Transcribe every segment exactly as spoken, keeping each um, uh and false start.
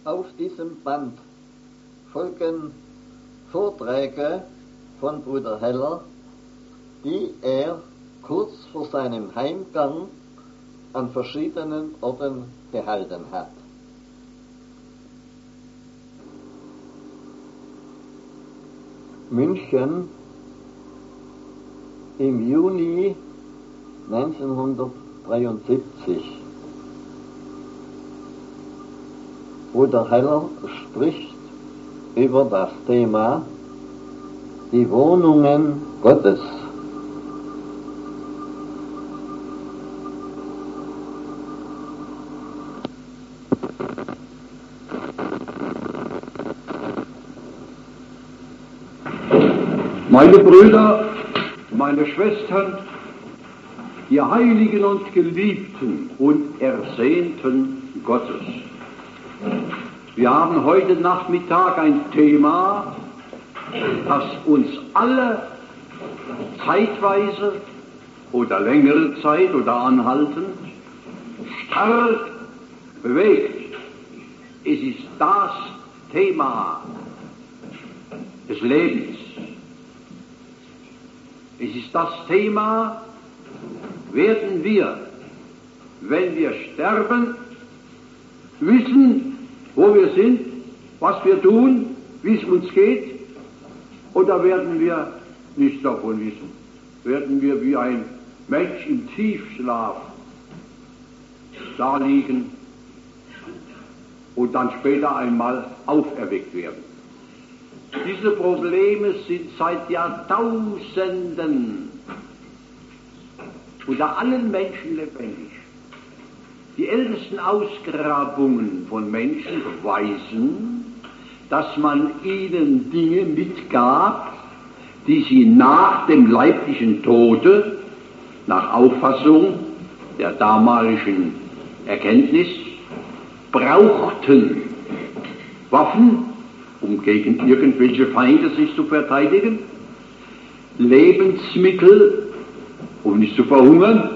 Auf diesem Band folgen Vorträge von Bruder Heller, die er kurz vor seinem Heimgang an verschiedenen Orten gehalten hat. München im Juni neunzehnhundertdreiundsiebzig. Bruder Heller spricht über das Thema die Wohnungen Gottes. Meine Brüder, meine Schwestern, ihr Heiligen und Geliebten und Ersehnten Gottes. Wir haben heute Nachmittag ein Thema, das uns alle zeitweise oder längere Zeit oder anhaltend stark bewegt. Es ist das Thema des Lebens. Es ist das Thema, werden wir, wenn wir sterben, wissen, wo wir sind, was wir tun, wie es uns geht, oder werden wir nicht davon wissen? Werden wir wie ein Mensch im Tiefschlaf da liegen und dann später einmal auferweckt werden? Diese Probleme sind seit Jahrtausenden unter allen Menschen lebendig. Die ältesten Ausgrabungen von Menschen beweisen, dass man ihnen Dinge mitgab, die sie nach dem leiblichen Tode, nach Auffassung der damaligen Erkenntnis, brauchten. Waffen, um gegen irgendwelche Feinde sich zu verteidigen, Lebensmittel, um nicht zu verhungern,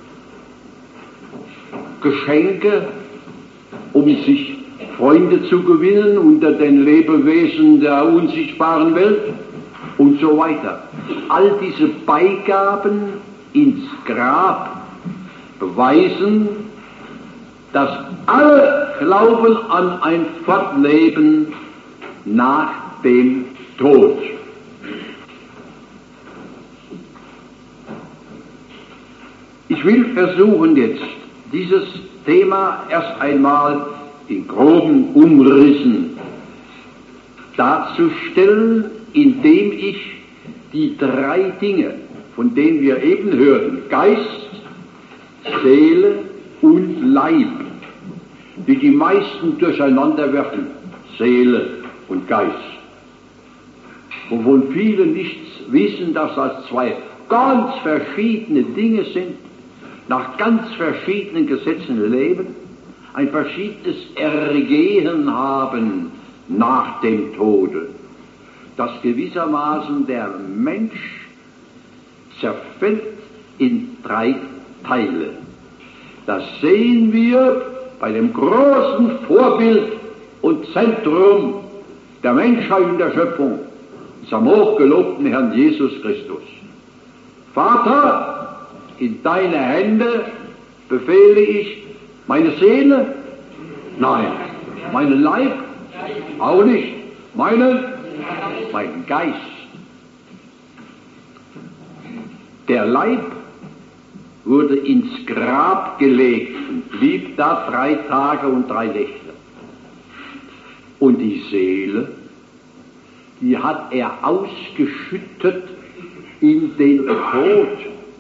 Geschenke, um sich Freunde zu gewinnen unter den Lebewesen der unsichtbaren Welt und so weiter. All diese Beigaben ins Grab beweisen, dass alle glauben an ein Fortleben nach dem Tod. Ich will versuchen jetzt, dieses Thema erst einmal in groben Umrissen darzustellen, indem ich die drei Dinge, von denen wir eben hörten, Geist, Seele und Leib, die die meisten durcheinander werfen, Seele und Geist, wovon viele nichts wissen, dass das zwei ganz verschiedene Dinge sind, nach ganz verschiedenen Gesetzen leben, ein verschiedenes Ergehen haben nach dem Tode, dass gewissermaßen der Mensch zerfällt in drei Teile. Das sehen wir bei dem großen Vorbild und Zentrum der Menschheit und der Schöpfung, unserem hochgelobten Herrn Jesus Christus. Vater, in deine Hände befehle ich meine Seele? Nein. Meinen Leib? Auch nicht. Meinen? Meinen Geist. Der Leib wurde ins Grab gelegt und blieb da drei Tage und drei Nächte. Und die Seele, die hat er ausgeschüttet in den Tod.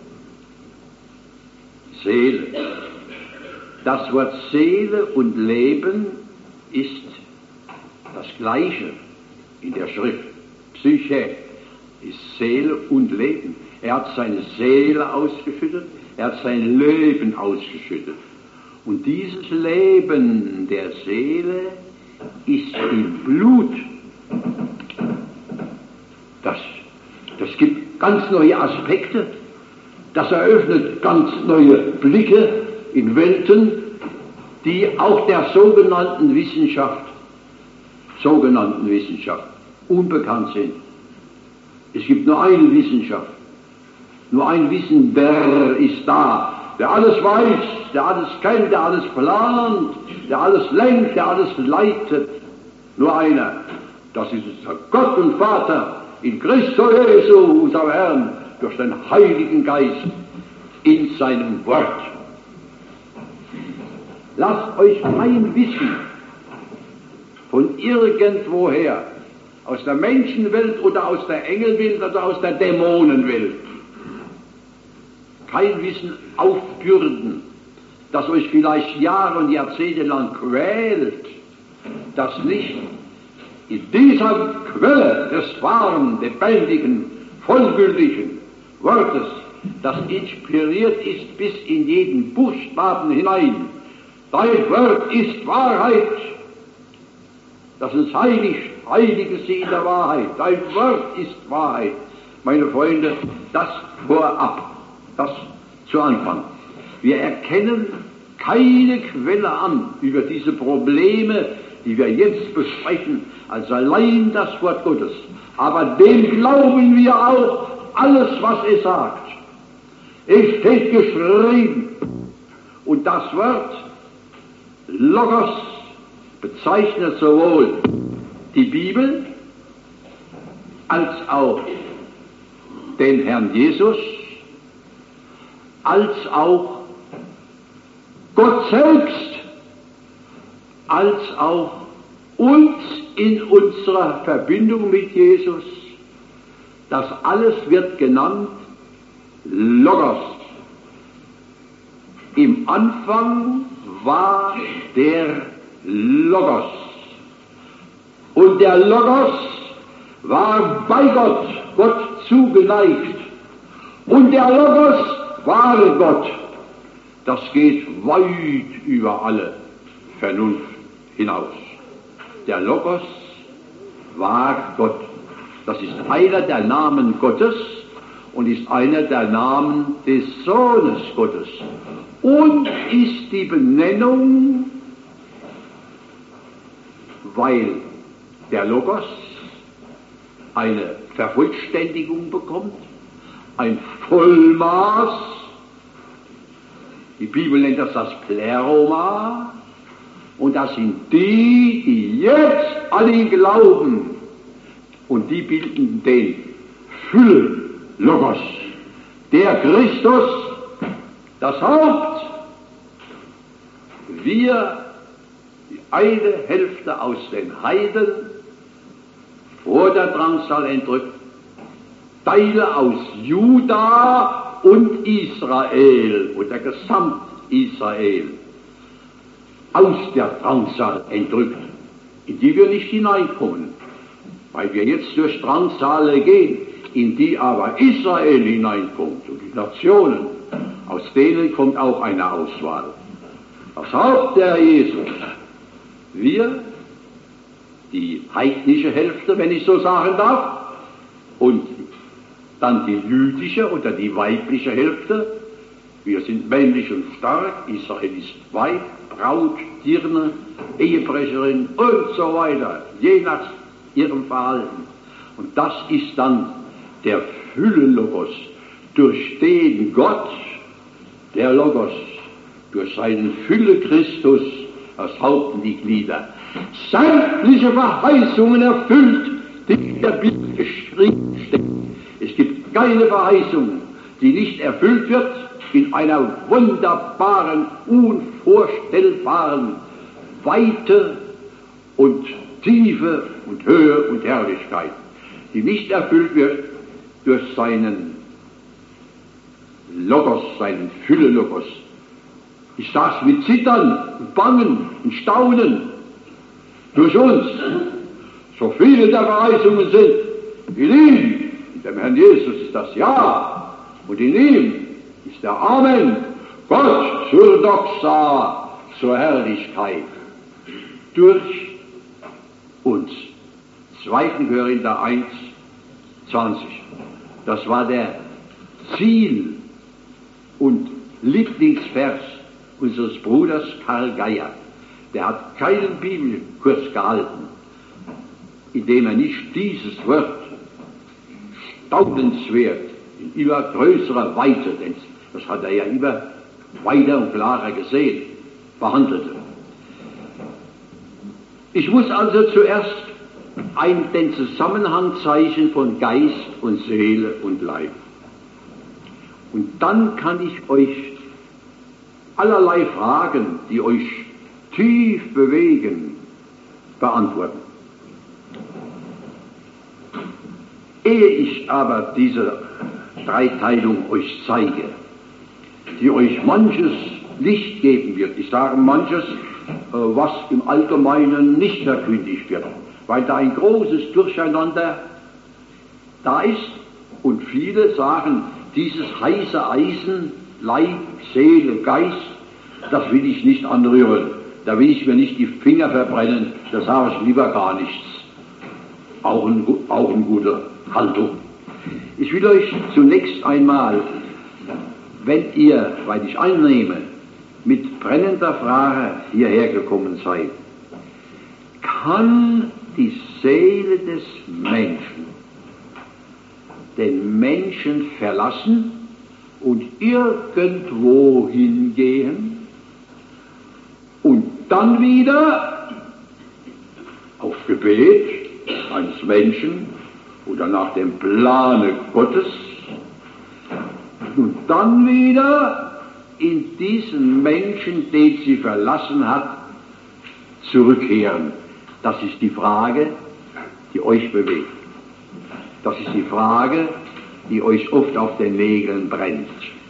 Seele. Das Wort Seele und Leben ist das Gleiche in der Schrift. Psyche ist Seele und Leben. Er hat seine Seele ausgeschüttet, er hat sein Leben ausgeschüttet. Und dieses Leben der Seele ist im Blut. Das, das gibt ganz neue Aspekte. Das eröffnet ganz neue Blicke in Welten, die auch der sogenannten Wissenschaft sogenannten Wissenschaft unbekannt sind. Es gibt nur eine Wissenschaft, nur ein Wissender ist da, der alles weiß, der alles kennt, der alles plant, der alles lenkt, der alles leitet. Nur einer, das ist unser Gott und Vater in Christus Jesu, unserem Herrn, durch den Heiligen Geist in seinem Wort. Lasst euch kein Wissen von irgendwoher, aus der Menschenwelt oder aus der Engelwelt oder aus der Dämonenwelt, kein Wissen aufbürden, das euch vielleicht Jahre und Jahrzehnte lang quält, das nicht in dieser Quelle des wahren, lebendigen, vollgültigen Wortes, das inspiriert ist bis in jeden Buchstaben hinein. Dein Wort ist Wahrheit, das uns heiligt, heilige sie in der Wahrheit. Dein Wort ist Wahrheit. Meine Freunde, das vorab, das zu Anfang. Wir erkennen keine Quelle an über diese Probleme, die wir jetzt besprechen, als allein das Wort Gottes. Aber dem glauben wir auch alles, was es sagt. Es steht geschrieben. Und das Wort Logos bezeichnet sowohl die Bibel als auch den Herrn Jesus, als auch Gott selbst, als auch uns in unserer Verbindung mit Jesus. Das alles wird genannt Logos. Im Anfang war der Logos. Und der Logos war bei Gott, Gott zugeneigt. Und der Logos war Gott. Das geht weit über alle Vernunft hinaus. Der Logos war Gott. Das ist einer der Namen Gottes und ist einer der Namen des Sohnes Gottes. Und ist die Benennung, weil der Logos eine Vervollständigung bekommt, ein Vollmaß. Die Bibel nennt das das Pleroma. Und das sind die, die jetzt an ihn glauben. Und die bilden den Füll-Logos. Der Christus, das Haupt. Wir, die eine Hälfte aus den Heiden, vor der Drangsal entrückt, Teile aus Juda und Israel und der Gesamt-Israel aus der Drangsal entrückt, in die wir nicht hineinkommen, weil wir jetzt durch Drangsale gehen, in die aber Israel hineinkommt und die Nationen, aus denen kommt auch eine Auswahl. Das Haupt der Jesus, wir, die heidnische Hälfte, wenn ich so sagen darf, und dann die jüdische oder die weibliche Hälfte. Wir sind männlich und stark, Israel ist Weib, Braut, Dirne, Ehebrecherin und so weiter, je nach ihrem Verhalten. Und das ist dann der Fülle-Logos, durch den Gott, der Logos, durch seinen Fülle-Christus, das Haupt und die Glieder, sämtliche Verheißungen erfüllt, die in der Bibel geschrieben stehen. Es gibt keine Verheißung, die nicht erfüllt wird in einer wunderbaren, unvorstellbaren Weite und Tiefe und Höhe und Herrlichkeit, die nicht erfüllt wird durch seinen Logos, seinen Fülle-Logos. Ich saß mit Zittern und Bangen und Staunen durch uns. So viele der Verheißungen sind, in ihm, in dem Herrn Jesus ist das Ja, und in ihm ist der Amen, Gott zur Doxa, zur Herrlichkeit, durch uns. zweiten Korinther eins, zwanzig. Das war der Ziel- und Lieblingsvers unseres Bruders Karl Geier. Der hat keinen Bibelkurs gehalten. indem er nicht dieses Wort staunenswert in immer größerer Weite, denn das hat er ja immer weiter und klarer gesehen, behandelte. Ich muss also zuerst ein, den Zusammenhang zeichnen von Geist und Seele und Leib. Und dann kann ich euch allerlei Fragen, die euch tief bewegen, beantworten. Ehe ich aber diese Dreiteilung euch zeige, die euch manches Licht geben wird, ich sage manches, was im Allgemeinen nicht verkündigt wird, weil da ein großes Durcheinander da ist und viele sagen, dieses heiße Eisen, Leib, Seele, Geist, das will ich nicht anrühren, da will ich mir nicht die Finger verbrennen, da sage ich lieber gar nichts. Auch, ein, auch eine gute Haltung. Ich will euch zunächst einmal, wenn ihr, weil ich annehme, mit brennender Frage hierher gekommen seid, kann die Seele des Menschen den Menschen verlassen und irgendwo hingehen und dann wieder auf Gebet eines Menschen oder nach dem Plane Gottes und dann wieder in diesen Menschen, den sie verlassen hat, zurückkehren. Das ist die Frage, die euch bewegt. Das ist die Frage, die euch oft auf den Nägeln brennt.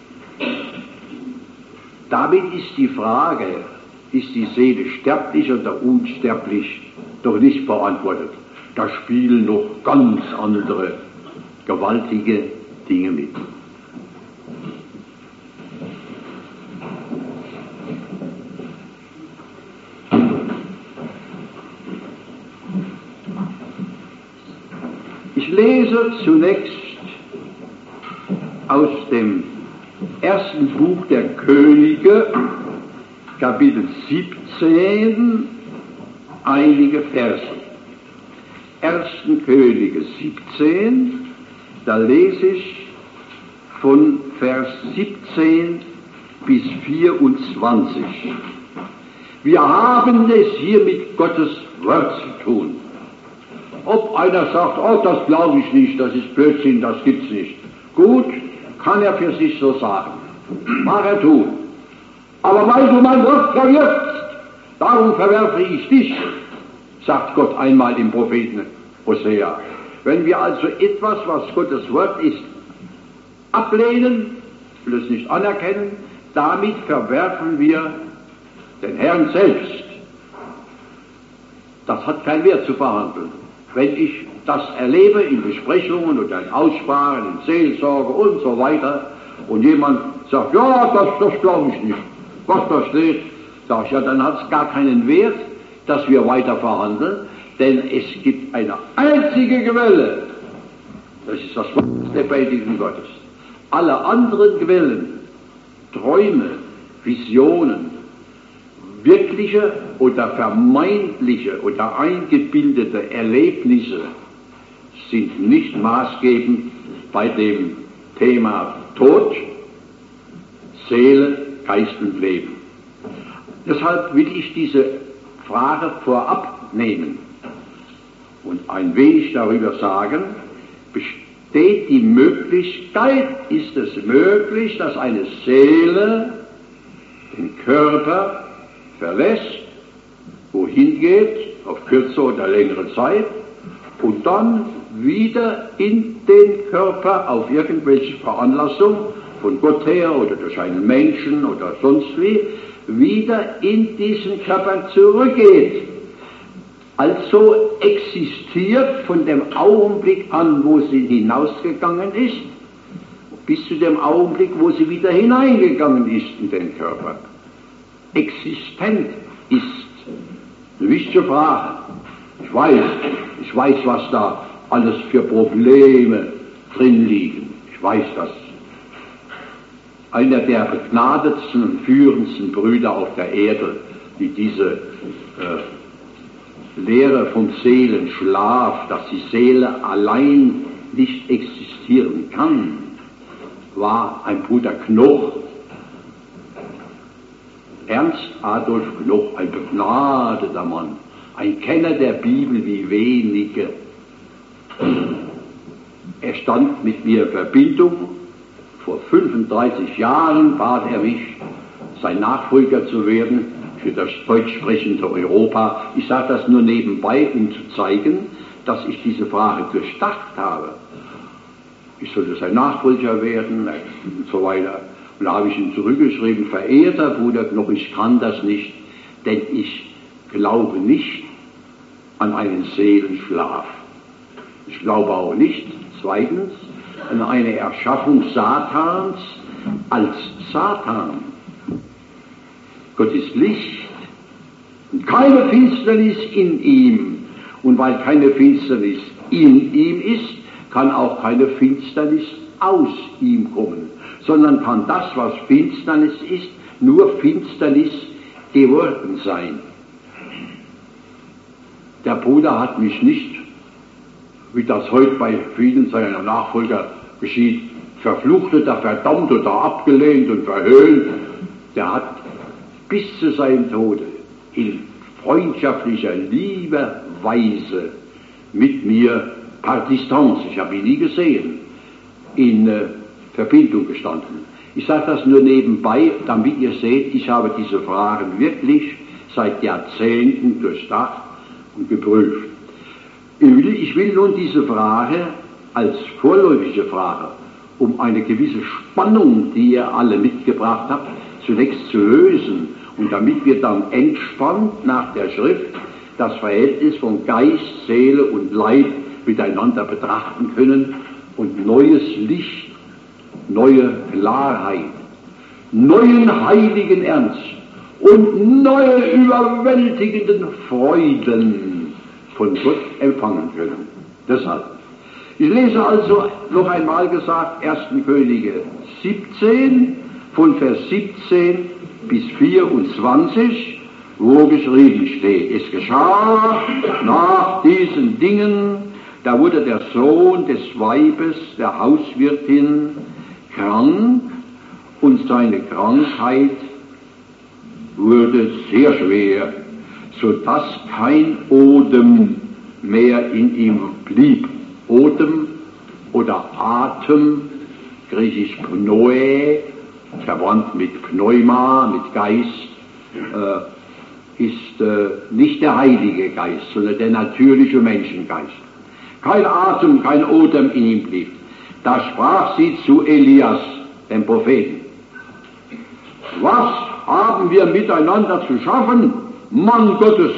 Damit ist die Frage, ist die Seele sterblich oder unsterblich, doch nicht beantwortet. Da spielen noch ganz andere gewaltige Dinge mit. Ich lese zunächst aus dem ersten Buch der Könige, Kapitel siebzehn, einige Verse. ersten Könige siebzehn, da lese ich von Vers siebzehn bis vierundzwanzig. Wir haben es hier mit Gottes Wort zu tun. Ob einer sagt, oh, das glaube ich nicht, das ist Blödsinn, das gibt's nicht. Gut, kann er für sich so sagen. Mag er tun. Aber weil du mein Wort verwirfst, darum verwerfe ich dich, sagt Gott einmal im Propheten Hosea. Wenn wir also etwas, was Gottes Wort ist, ablehnen, will es nicht anerkennen, damit verwerfen wir den Herrn selbst. Das hat keinen Wert zu verhandeln. Wenn ich das erlebe in Besprechungen oder in Aussprachen, in Seelsorge und so weiter, und jemand sagt, ja, das, das glaube ich nicht, was da steht, sage ich, ja, dann hat es gar keinen Wert, dass wir weiter verhandeln, denn es gibt eine einzige Quelle, das ist das Wort des lebendigen Gottes. Alle anderen Quellen, Träume, Visionen, wirkliche oder vermeintliche oder eingebildete Erlebnisse sind nicht maßgebend bei dem Thema Tod, Seele, Geist und Leben. Deshalb will ich diese Frage vorab nehmen und ein wenig darüber sagen, besteht die Möglichkeit, ist es möglich, dass eine Seele den Körper verlässt, wohin geht, auf kürzere oder längere Zeit, und dann wieder in den Körper auf irgendwelche Veranlassung von Gott her oder durch einen Menschen oder sonst wie, wieder in diesen Körper zurückgeht. Also existiert von dem Augenblick an, wo sie hinausgegangen ist, bis zu dem Augenblick, wo sie wieder hineingegangen ist in den Körper. Existent ist eine wichtige Frage. Ich weiß, ich weiß, was da alles für Probleme drin liegen. Ich weiß das. Einer der begnadetsten und führendsten Brüder auf der Erde, die diese äh, Lehre vom Seelenschlaf, dass die Seele allein nicht existieren kann, war ein Bruder Knoch, Ernst Adolf Knoch, ein begnadeter Mann, ein Kenner der Bibel wie wenige. Er stand mit mir in Verbindung. Vor fünfunddreißig Jahren bat er mich, sein Nachfolger zu werden für das deutsch sprechende Europa. Ich sage das nur nebenbei, um zu zeigen, dass ich diese Frage durchdacht habe. Ich sollte sein Nachfolger werden und so weiter. Und da habe ich ihm zurückgeschrieben, verehrter Bruder Knoch, ich kann das nicht, denn ich glaube nicht an einen Seelenschlaf. Ich glaube auch nicht, zweitens, an eine Erschaffung Satans als Satan. Gott ist Licht und keine Finsternis in ihm. Und weil keine Finsternis in ihm ist, kann auch keine Finsternis aus ihm kommen, sondern kann das, was Finsternis ist, nur Finsternis geworden sein. Der Bruder hat mich nicht, wie das heute bei vielen seiner Nachfolger geschieht, verflucht oder verdammt oder abgelehnt und verhöhnt. Der hat bis zu seinem Tode in freundschaftlicher, lieber Weise mit mir par distance, ich habe ihn nie gesehen, in äh, Verbindung gestanden. Ich sage das nur nebenbei, damit ihr seht, ich habe diese Fragen wirklich seit Jahrzehnten durchdacht und geprüft. Ich will, ich will nun diese Frage als vorläufige Frage, um eine gewisse Spannung, die ihr alle mitgebracht habt, zunächst zu lösen und damit wir dann entspannt nach der Schrift das Verhältnis von Geist, Seele und Leib miteinander betrachten können und neues Licht, neue Klarheit, neuen heiligen Ernst und neue überwältigenden Freuden von Gott empfangen können. Deshalb, ich lese also noch einmal gesagt, ersten Könige siebzehn, von Vers siebzehn bis vierundzwanzig, wo geschrieben steht, es geschah nach diesen Dingen, da wurde der Sohn des Weibes, der Hauswirtin, krank und seine Krankheit wurde sehr schwer, so dass kein Odem mehr in ihm blieb. Odem oder Atem, griechisch Pnoe, verwandt mit Pneuma, mit Geist, äh, ist äh, nicht der Heilige Geist, sondern der natürliche Menschengeist. Kein Atem, kein Odem in ihm blieb. Da sprach sie zu Elias, dem Propheten: Was haben wir miteinander zu schaffen, Mann Gottes?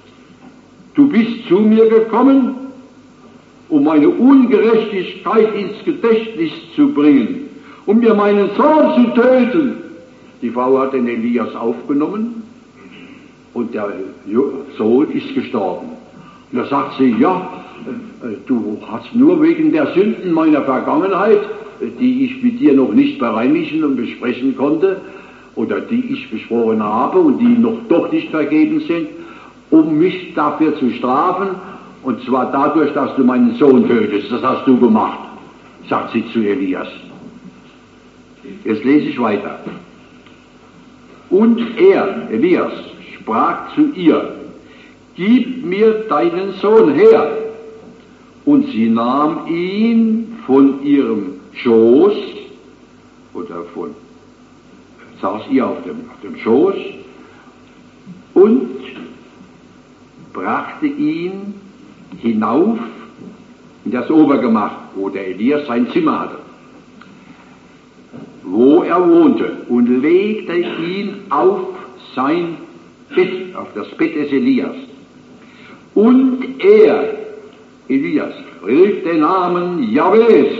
Du bist zu mir gekommen, um meine Ungerechtigkeit ins Gedächtnis zu bringen, um mir meinen Sohn zu töten. Die Frau hat den Elias aufgenommen und der Sohn ist gestorben. Und da sagt sie, ja, du hast nur wegen der Sünden meiner Vergangenheit, die ich mit dir noch nicht bereinigen und besprechen konnte, oder die ich beschworen habe und die noch doch nicht vergeben sind, um mich dafür zu strafen, und zwar dadurch, dass du meinen Sohn tötest. Das hast du gemacht, sagt sie zu Elias. Jetzt lese ich weiter. Und er, Elias, sprach zu ihr: Gib mir deinen Sohn her. Und sie nahm ihn von ihrem Schoß, oder von, saß ihr auf dem, auf dem Schoß, und brachte ihn hinauf in das Obergemach, wo der Elias sein Zimmer hatte, wo er wohnte, und legte ihn auf sein Bett, auf das Bett des Elias. Und er, Elias, rief den Namen Jahwes,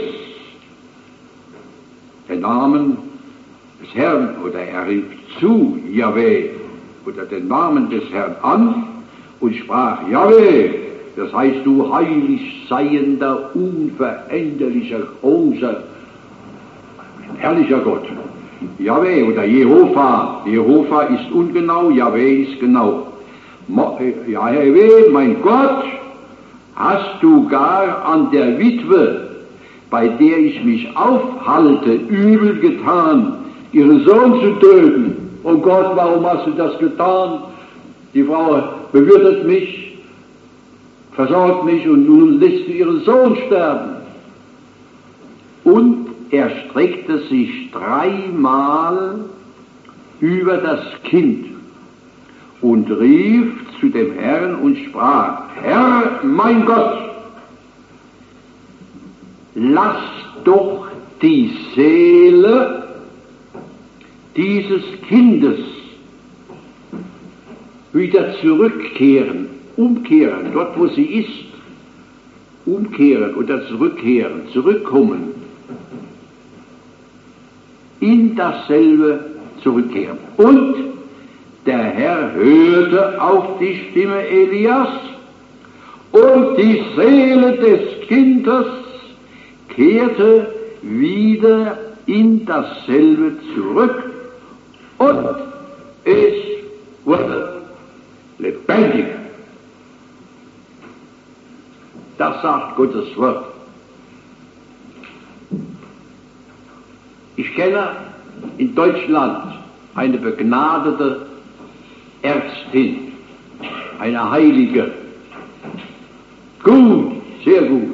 den Namen des Herrn, oder er rief zu Jahwe, oder den Namen des Herrn an und sprach: Jahwe, das heißt, du heilig seiender, unveränderlicher, großer, herrlicher Gott. Jahwe oder Jehova, Jehova ist ungenau, Jahwe ist genau. ja, Herr weh, mein Gott, hast du gar an der Witwe, bei der ich mich aufhalte, übel getan, ihren Sohn zu töten? Oh Gott, warum hast du das getan? Die Frau bewirtet mich, versorgt mich und nun lässt du ihren Sohn sterben. Und er streckte sich dreimal über das Kind und rief zu dem Herrn und sprach: Herr, mein Gott, lass doch die Seele dieses Kindes wieder zurückkehren, umkehren, dort wo sie ist, umkehren oder zurückkehren, zurückkommen, in dasselbe zurückkehren. Und der Herr hörte auf die Stimme Elias, und die Seele des Kindes kehrte wieder in dasselbe zurück, und es wurde lebendig. Das sagt Gottes Wort. Ich kenne in Deutschland eine begnadete Ärztin, eine Heilige, gut, sehr gut.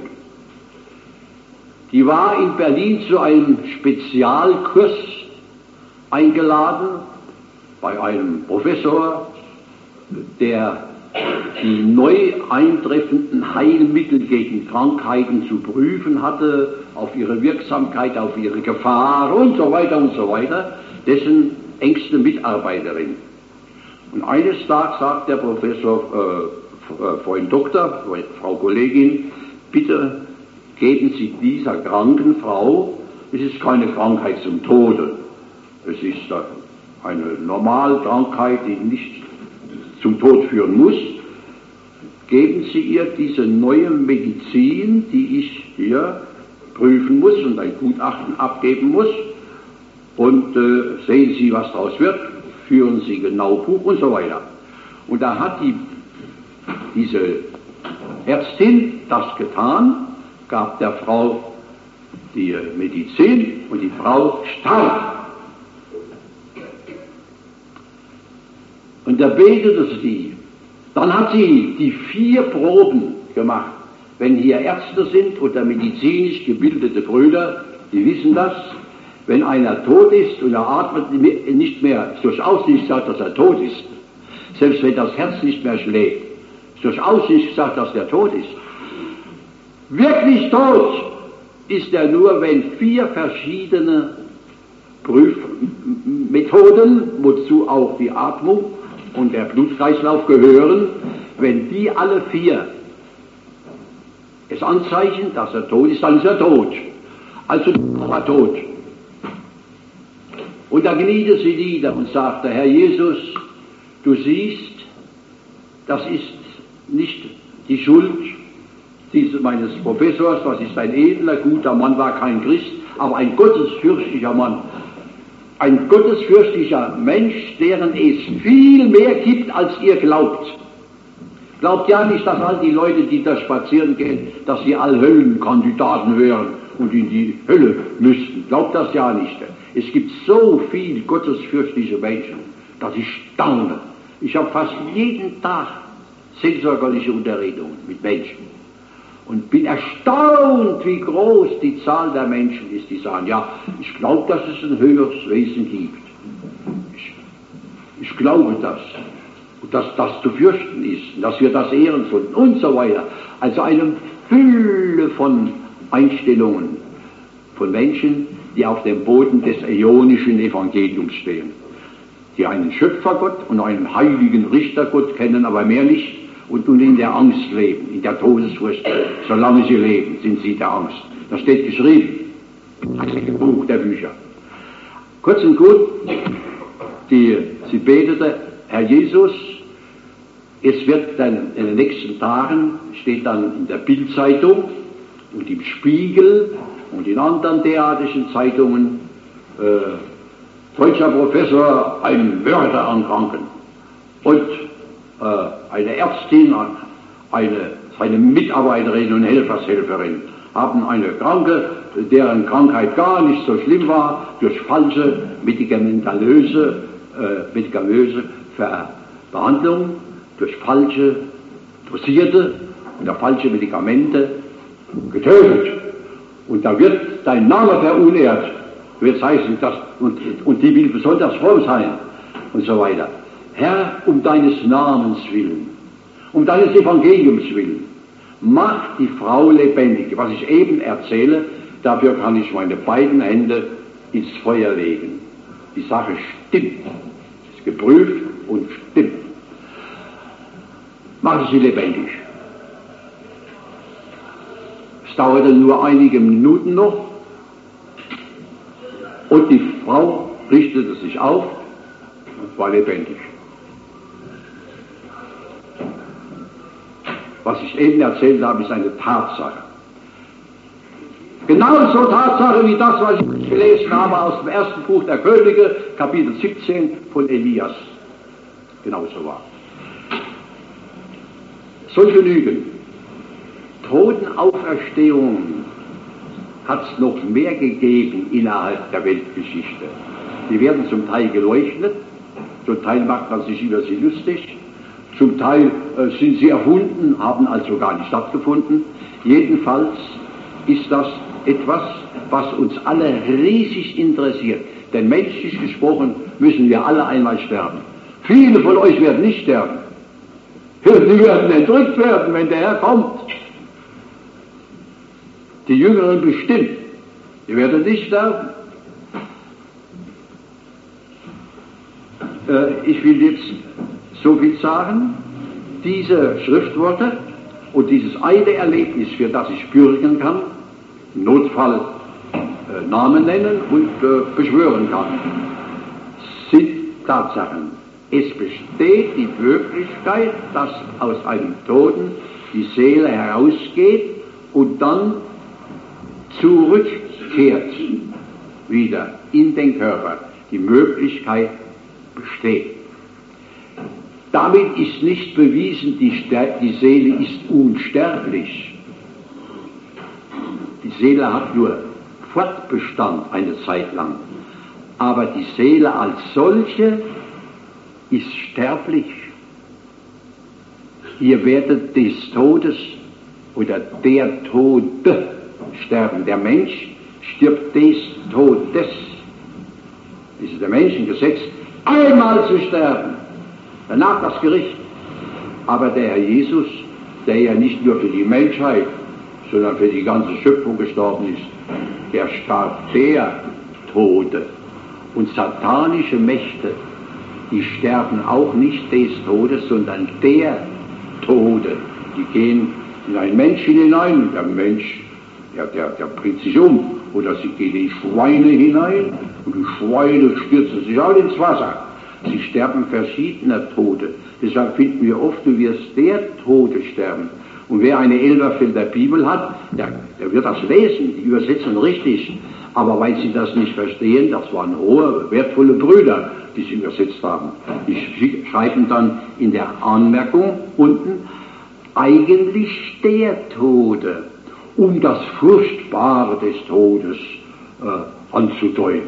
Die war in Berlin zu einem Spezialkurs eingeladen bei einem Professor, der die neu eintreffenden Heilmittel gegen Krankheiten zu prüfen hatte, auf ihre Wirksamkeit, auf ihre Gefahr und so weiter und so weiter, dessen engste Mitarbeiterin. Und eines Tages sagt der Professor, äh, äh, Freund Doktor, Frau Kollegin, bitte geben Sie dieser kranken Frau, es ist keine Krankheit zum Tode, es ist eine Normalkrankheit, die nicht zum Tod führen muss, geben Sie ihr diese neue Medizin, die ich hier prüfen muss und ein Gutachten abgeben muss, und äh, sehen Sie, was daraus wird, führen Sie genau Buch und so weiter. Und da hat die, diese Ärztin das getan, gab der Frau die Medizin und die Frau starb. Und da betete sie. Dann hat sie die vier Proben gemacht. Wenn hier Ärzte sind oder medizinisch gebildete Brüder, die wissen das, wenn einer tot ist und er atmet nicht mehr, durchaus nicht sagt, dass er tot ist, selbst wenn das Herz nicht mehr schlägt, durchaus nicht sagt, dass er tot ist. Wirklich tot ist er nur, wenn vier verschiedene Prüfmethoden, wozu auch die Atmung und der Blutkreislauf gehören, wenn die alle vier es anzeichen, dass er tot ist, dann ist er tot. Also war er tot. Und da kniete sie nieder und sagte: Herr Jesus, du siehst, das ist nicht die Schuld dieses meines Professors, das ist ein edler, guter Mann, war kein Christ, aber ein gottesfürchtiger Mann. Ein gottesfürchtiger Mensch, deren es viel mehr gibt, als ihr glaubt. Glaubt ja nicht, dass all die Leute, die da spazieren gehen, dass sie all Höllenkandidaten wären und in die Hölle müssten. Glaubt das ja nicht. Es gibt so viel gottesfürchtige Menschen, dass ich staune. Ich habe fast jeden Tag seelsorgerliche Unterredungen mit Menschen und bin erstaunt, wie groß die Zahl der Menschen ist, die sagen: Ja, ich glaube, dass es ein höheres Wesen gibt. Ich, ich glaube das. Und dass das zu fürchten ist, dass wir das ehren sollten und so weiter. Also eine Fülle von Einstellungen von Menschen, die auf dem Boden des ionischen Evangeliums stehen, die einen Schöpfergott und einen heiligen Richtergott kennen, aber mehr nicht, und nun in der Angst leben, in der Todesfurcht. Solange sie leben, sind sie der Angst. Das steht geschrieben im Buch der Bücher. Kurz und gut, die, sie betete: Herr Jesus, es wird dann in den nächsten Tagen, steht dann in der Bildzeitung und im Spiegel und in anderen derartigen Zeitungen, äh, deutscher Professor, ein Mörder an Kranken und äh, eine Ärztin, eine, seine Mitarbeiterin und Helfershelferin haben eine Kranke, deren Krankheit gar nicht so schlimm war, durch falsche medikamentöse, äh, medikamentöse Ver Behandlung, durch falsche dosierte oder falsche Medikamente getötet. Und da wird dein Name verunehrt. Wird heißen, dass, und, und die will besonders fromm sein und so weiter. Herr, um deines Namens willen, um deines Evangeliums willen, mach die Frau lebendig. Was ich eben erzähle, dafür kann ich meine beiden Hände ins Feuer legen. Die Sache stimmt, ist geprüft und stimmt. Mach sie lebendig. Es dauerte nur einige Minuten noch und die Frau richtete sich auf und war lebendig. Was ich eben erzählt habe, ist eine Tatsache. Genauso Tatsache wie das, was ich gelesen habe aus dem ersten Buch der Könige, Kapitel siebzehn von Elias. Genauso war. Soll genügen. Totenauferstehung hat es noch mehr gegeben innerhalb der Weltgeschichte. Die werden zum Teil geleugnet, zum Teil macht man sich über sie lustig, zum Teil äh, sind sie erfunden, haben also gar nicht stattgefunden. Jedenfalls ist das etwas, was uns alle riesig interessiert. Denn menschlich gesprochen müssen wir alle einmal sterben. Viele von euch werden nicht sterben. Sie werden entrückt werden, wenn der Herr kommt. Die Jüngeren bestimmt. Die werden nicht sterben. Äh, ich will jetzt so viel sagen, diese Schriftworte und dieses eine Erlebnis, für das ich bürgen kann, im Notfall äh, Namen nennen und äh, beschwören kann, sind Tatsachen. Es besteht die Möglichkeit, dass aus einem Toten die Seele herausgeht und dann zurückkehrt wieder in den Körper. Die Möglichkeit besteht. Damit ist nicht bewiesen, die, Ster- die Seele ist unsterblich. Die Seele hat nur Fortbestand eine Zeit lang. Aber die Seele als solche ist sterblich. Ihr werdet des Todes oder der Tode sterben. Der Mensch stirbt des Todes. Es ist der Menschengesetz, einmal zu sterben. Danach das Gericht. Aber der Herr Jesus, der ja nicht nur für die Menschheit, sondern für die ganze Schöpfung gestorben ist, der starb der Tode. Und satanische Mächte, die sterben auch nicht des Todes, sondern der Tode. Die gehen in einen Menschen hinein, und der Mensch, der, der, der bringt sich um. Oder sie gehen in Schweine hinein, und die Schweine stürzen sich auch ins Wasser. Sie sterben verschiedener Tode. Deshalb finden wir oft, du wirst der Tode sterben. Und wer eine Elberfelder Bibel hat, der, der wird das lesen, die übersetzen richtig. Aber weil sie das nicht verstehen, das waren hohe, wertvolle Brüder, die sie übersetzt haben. Die schreiben dann in der Anmerkung unten, eigentlich der Tode, um das Furchtbare des Todes äh, anzudeuten.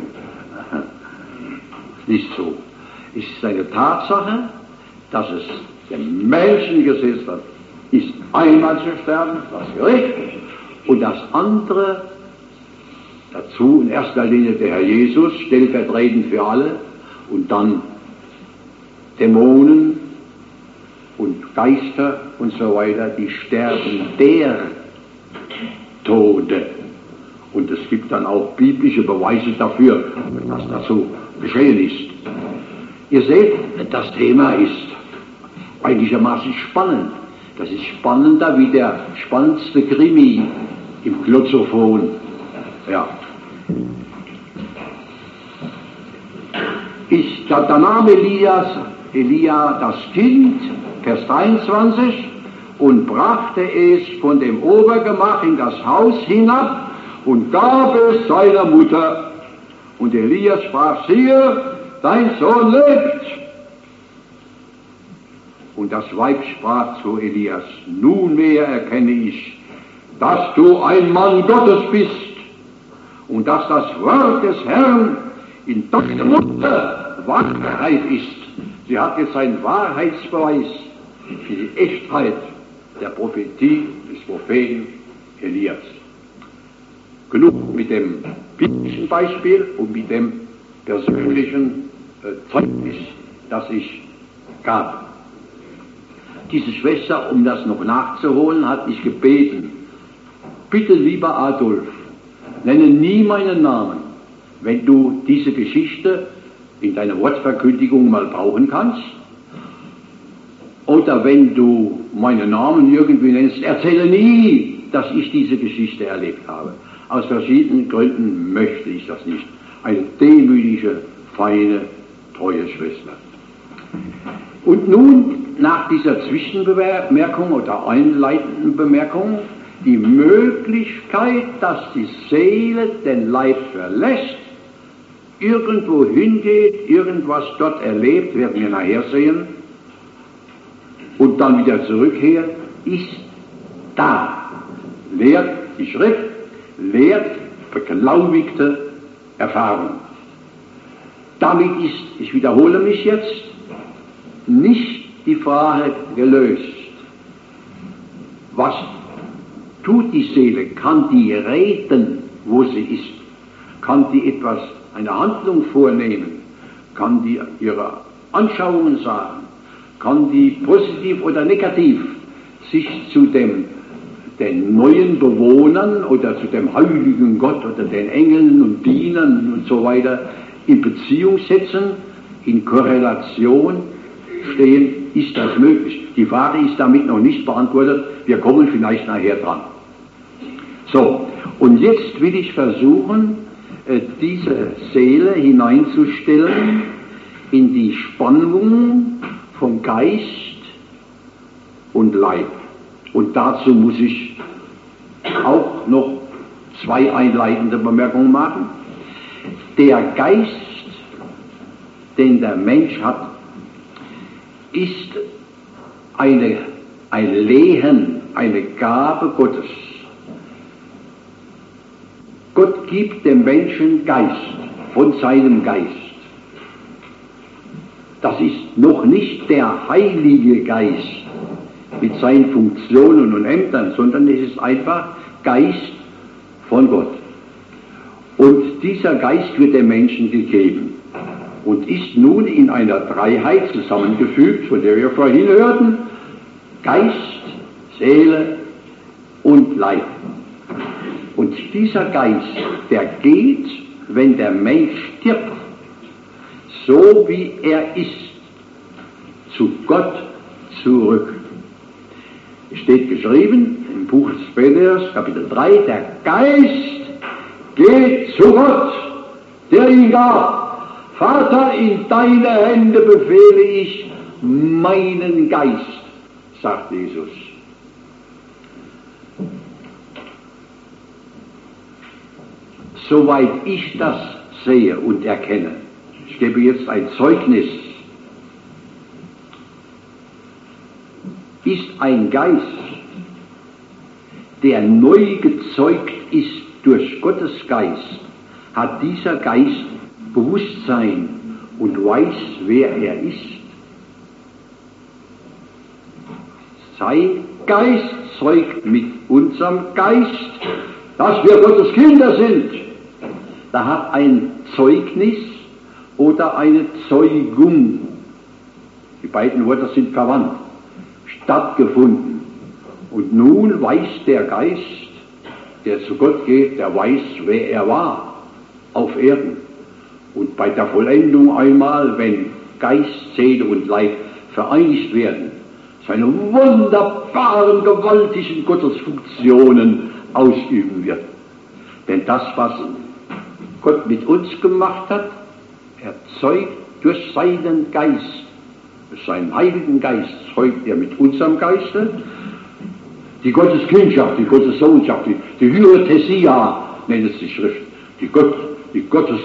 Nicht so. Es ist eine Tatsache, dass es dem Menschen gesetzt hat, ist einmal zu sterben, das Gericht, und das andere dazu in erster Linie der Herr Jesus, stellvertretend für alle, und dann Dämonen und Geister und so weiter, die sterben der Tode. Und es gibt dann auch biblische Beweise dafür, dass das so geschehen ist. Ihr seht, das Thema ist einigermaßen spannend. Das ist spannender wie der spannendste Krimi im Glotzophon. Ja. Ich, da, da nahm Elias, Elia das Kind, Vers dreiundzwanzig, und brachte es von dem Obergemach in das Haus hinab und gab es seiner Mutter. Und Elias sprach, siehe, dein Sohn lebt. Und das Weib sprach zu Elias: Nunmehr erkenne ich, dass du ein Mann Gottes bist und dass das Wort des Herrn in deiner Mutter Wahrheit ist. Sie hat jetzt einen Wahrheitsbeweis für die Echtheit der Prophetie des Propheten Elias. Genug mit dem biblischen Beispiel und mit dem persönlichen äh, Zeugnis, das ich gab. Diese Schwester, um das noch nachzuholen, hat mich gebeten: Bitte, lieber Adolf, nenne nie meinen Namen, wenn du diese Geschichte in deiner Wortverkündigung mal brauchen kannst. Oder wenn du meinen Namen irgendwie nennst, erzähle nie, dass ich diese Geschichte erlebt habe. Aus verschiedenen Gründen möchte ich das nicht. Eine demütige, feine, treue Schwester. Und nun, nach dieser Zwischenbemerkung oder einleitenden Bemerkung, die Möglichkeit, dass die Seele den Leib verlässt, irgendwo hingeht, irgendwas dort erlebt, werden wir nachher sehen, und dann wieder zurückkehrt, ist da. Lehrt die Schrift, lehrt beglaubigte Erfahrung. Damit ist, ich wiederhole mich jetzt, nicht die Frage gelöst. Was tut die Seele? Kann die reden, wo sie ist? Kann die etwas, eine Handlung vornehmen? Kann die ihre Anschauungen sagen? Kann die positiv oder negativ sich zu dem, den neuen Bewohnern oder zu dem heiligen Gott oder den Engeln und Dienern und so weiter in Beziehung setzen, in Korrelation stehen? Ist das möglich? Die Frage ist damit noch nicht beantwortet. Wir kommen vielleicht nachher dran. So, und jetzt will ich versuchen, diese Seele hineinzustellen in die Spannung von Geist und Leib. Und dazu muss ich auch noch zwei einleitende Bemerkungen machen. Der Geist, den der Mensch hat, ist eine, ein Lehen, eine Gabe Gottes. Gott gibt dem Menschen Geist von seinem Geist. Das ist noch nicht der Heilige Geist mit seinen Funktionen und Ämtern, sondern es ist einfach Geist von Gott. Und dieser Geist wird dem Menschen gegeben und ist nun in einer Dreiheit zusammengefügt, von der wir vorhin hörten: Geist, Seele und Leib. Und dieser Geist, der geht, wenn der Mensch stirbt, so wie er ist, zu Gott zurück. Es steht geschrieben im Buch des Philipper, Kapitel drei, der Geist geht zu Gott, der ihn gab. Vater, in deine Hände befehle ich meinen Geist, sagt Jesus. Soweit ich das sehe und erkenne, ich gebe jetzt ein Zeugnis, ist ein Geist, der neu gezeugt ist durch Gottes Geist, hat dieser Geist Bewusstsein und weiß, wer er ist. Sein Geist zeugt mit unserem Geist, dass wir Gottes Kinder sind. Da hat ein Zeugnis oder eine Zeugung, die beiden Wörter sind verwandt, stattgefunden. Und nun weiß der Geist, der zu Gott geht, der weiß, wer er war auf Erden. Und bei der Vollendung einmal, wenn Geist, Seele und Leib vereinigt werden, seine wunderbaren, gewaltigen Gottesfunktionen ausüben wird. Denn das, was Gott mit uns gemacht hat, erzeugt durch seinen Geist, durch seinen Heiligen Geist, zeugt er mit unserem Geiste die Gotteskindschaft, die Gottessohnschaft, die, die Hyothesia nennt es die Schrift, die, Gott, die Gottes,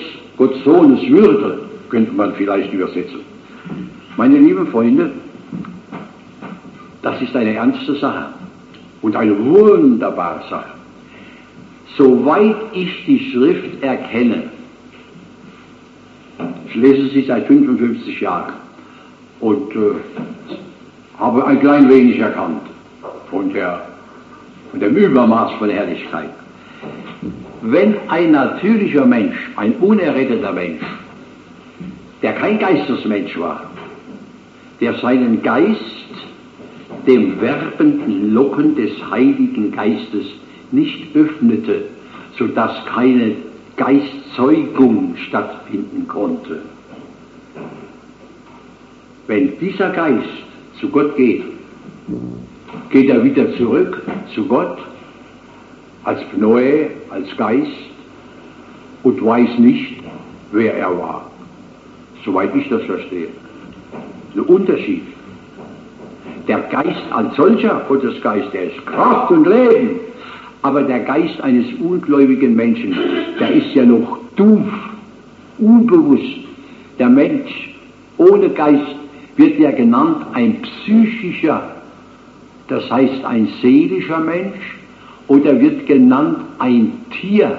Gottessohneswürde könnte man vielleicht übersetzen. Meine lieben Freunde, Das ist eine ernste Sache und eine wunderbare Sache. Soweit ich die Schrift erkenne, ich lese sie seit fünfundfünfzig Jahren und äh, habe ein klein wenig erkannt von, der, von dem Übermaß von Herrlichkeit. Wenn ein natürlicher Mensch, ein unerretteter Mensch, der kein Geistesmensch war, der seinen Geist dem werbenden Locken des Heiligen Geistes nicht öffnete, sodass keine Geistzeugung stattfinden konnte. Wenn dieser Geist zu Gott geht, geht er wieder zurück zu Gott als Pnoe, als Geist und weiß nicht, wer er war. Soweit ich das verstehe. Ein Unterschied. Der Geist als solcher, Gottesgeist, der ist Kraft und Leben. Aber der Geist eines ungläubigen Menschen, der ist ja noch dumpf, unbewusst. Der Mensch ohne Geist wird ja genannt ein psychischer, das heißt ein seelischer Mensch, oder wird genannt ein Tier.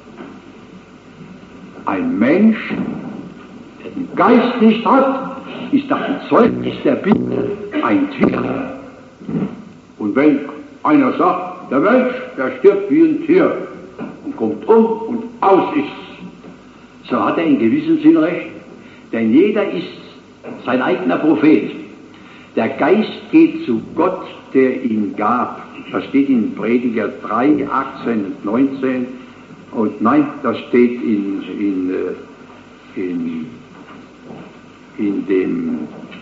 Ein Mensch, der den Geist nicht hat, ist ein Zeugnis der Bibel, ein Tier. Und wenn einer sagt, der Mensch, der stirbt wie ein Tier und kommt um und aus ist, so hat er in gewissem Sinn recht, denn jeder ist sein eigener Prophet. Der Geist geht zu Gott, der ihn gab. Das steht in Prediger drei, achtzehn und neunzehn. Und nein, das steht in, in, in, in dem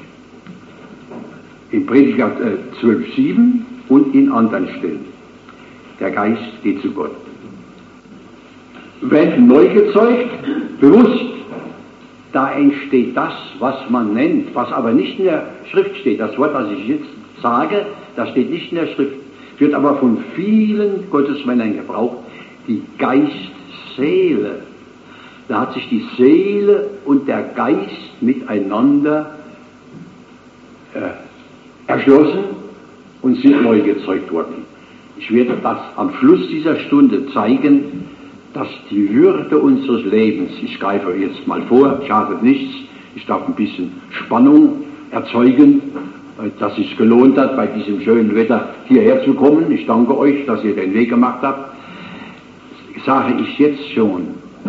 in Prediger zwölf, sieben und in anderen Stellen. Der Geist geht zu Gott. Wenn neu gezeugt, bewusst, da entsteht das, was man nennt, was aber nicht in der Schrift steht. Das Wort, was ich jetzt sage, das steht nicht in der Schrift, wird aber von vielen Gottesmännern gebraucht, die Geist-Seele. Da hat sich die Seele und der Geist miteinander äh, erschlossen und sind neu gezeugt worden. Ich werde das am Schluss dieser Stunde zeigen, dass die Würde unseres Lebens, ich greife jetzt mal vor, schadet nichts, ich darf ein bisschen Spannung erzeugen, dass es gelohnt hat, bei diesem schönen Wetter hierher zu kommen. Ich danke euch, dass ihr den Weg gemacht habt. Sage ich jetzt schon,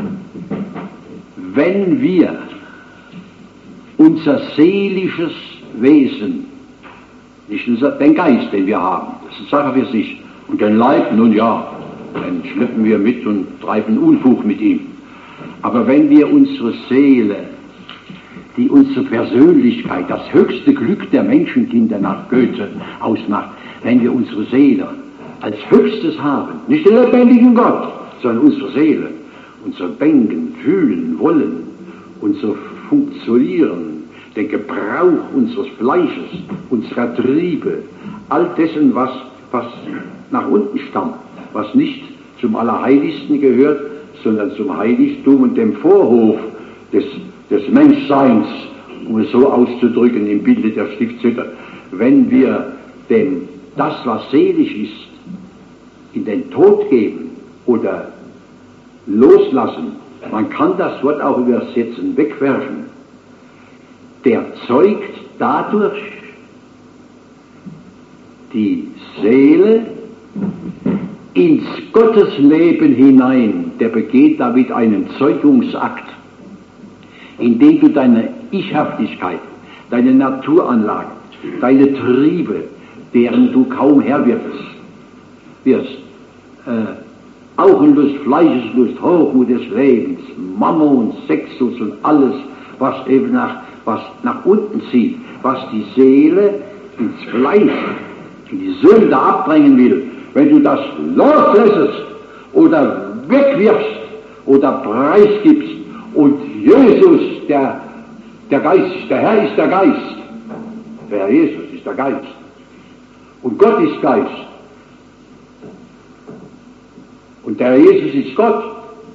wenn wir unser seelisches Wesen, nicht unser, den Geist, den wir haben, das ist Sache für sich, und den Leib, nun ja, dann schleppen wir mit und treiben Unfug mit ihm. Aber wenn wir unsere Seele, die unsere Persönlichkeit, das höchste Glück der Menschenkinder nach Goethe ausmacht, wenn wir unsere Seele als höchstes haben, nicht den lebendigen Gott, sondern unsere Seele, unser Denken, Fühlen, Wollen, unser Funktionieren, den Gebrauch unseres Fleisches, unserer Triebe, all dessen, was, was nach unten stammt, was nicht zum Allerheiligsten gehört, sondern zum Heiligtum und dem Vorhof des, des Menschseins, um es so auszudrücken im Bilde der Stiftshütte. Wenn wir dem das, was seelisch ist, in den Tod geben oder loslassen, man kann das Wort auch übersetzen, wegwerfen, der zeugt dadurch die Seele ins Gottesleben hinein, der begeht damit einen Zeugungsakt, indem du deine Ichhaftigkeit, deine Naturanlagen, deine Triebe, deren du kaum Herr wirst, wirst äh, Augenlust, Fleischeslust, Hochmut des Lebens, Mammon, Sexus und alles, was eben nach, was nach unten zieht, was die Seele ins Fleisch, in die Sünde abdrängen will. Wenn du das loslässest oder wegwirfst oder preisgibst und Jesus, der, der Geist, der Herr ist der Geist, der Herr Jesus ist der Geist und Gott ist Geist und der Herr Jesus ist Gott.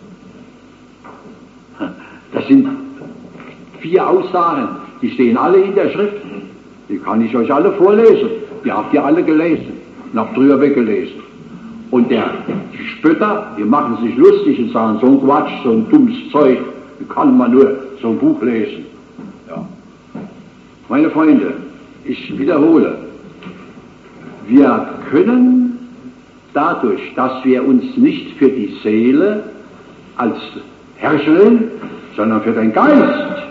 Das sind vier Aussagen, die stehen alle in der Schrift, die kann ich euch alle vorlesen. Die habt ihr alle gelesen und habt drüber weggelesen. Und der, die Spötter, die machen sich lustig und sagen, so ein Quatsch, so ein dummes Zeug, wie kann man nur so ein Buch lesen? Ja. Meine Freunde, ich wiederhole, wir können dadurch, dass wir uns nicht für die Seele als Herrscherin, sondern für den Geist,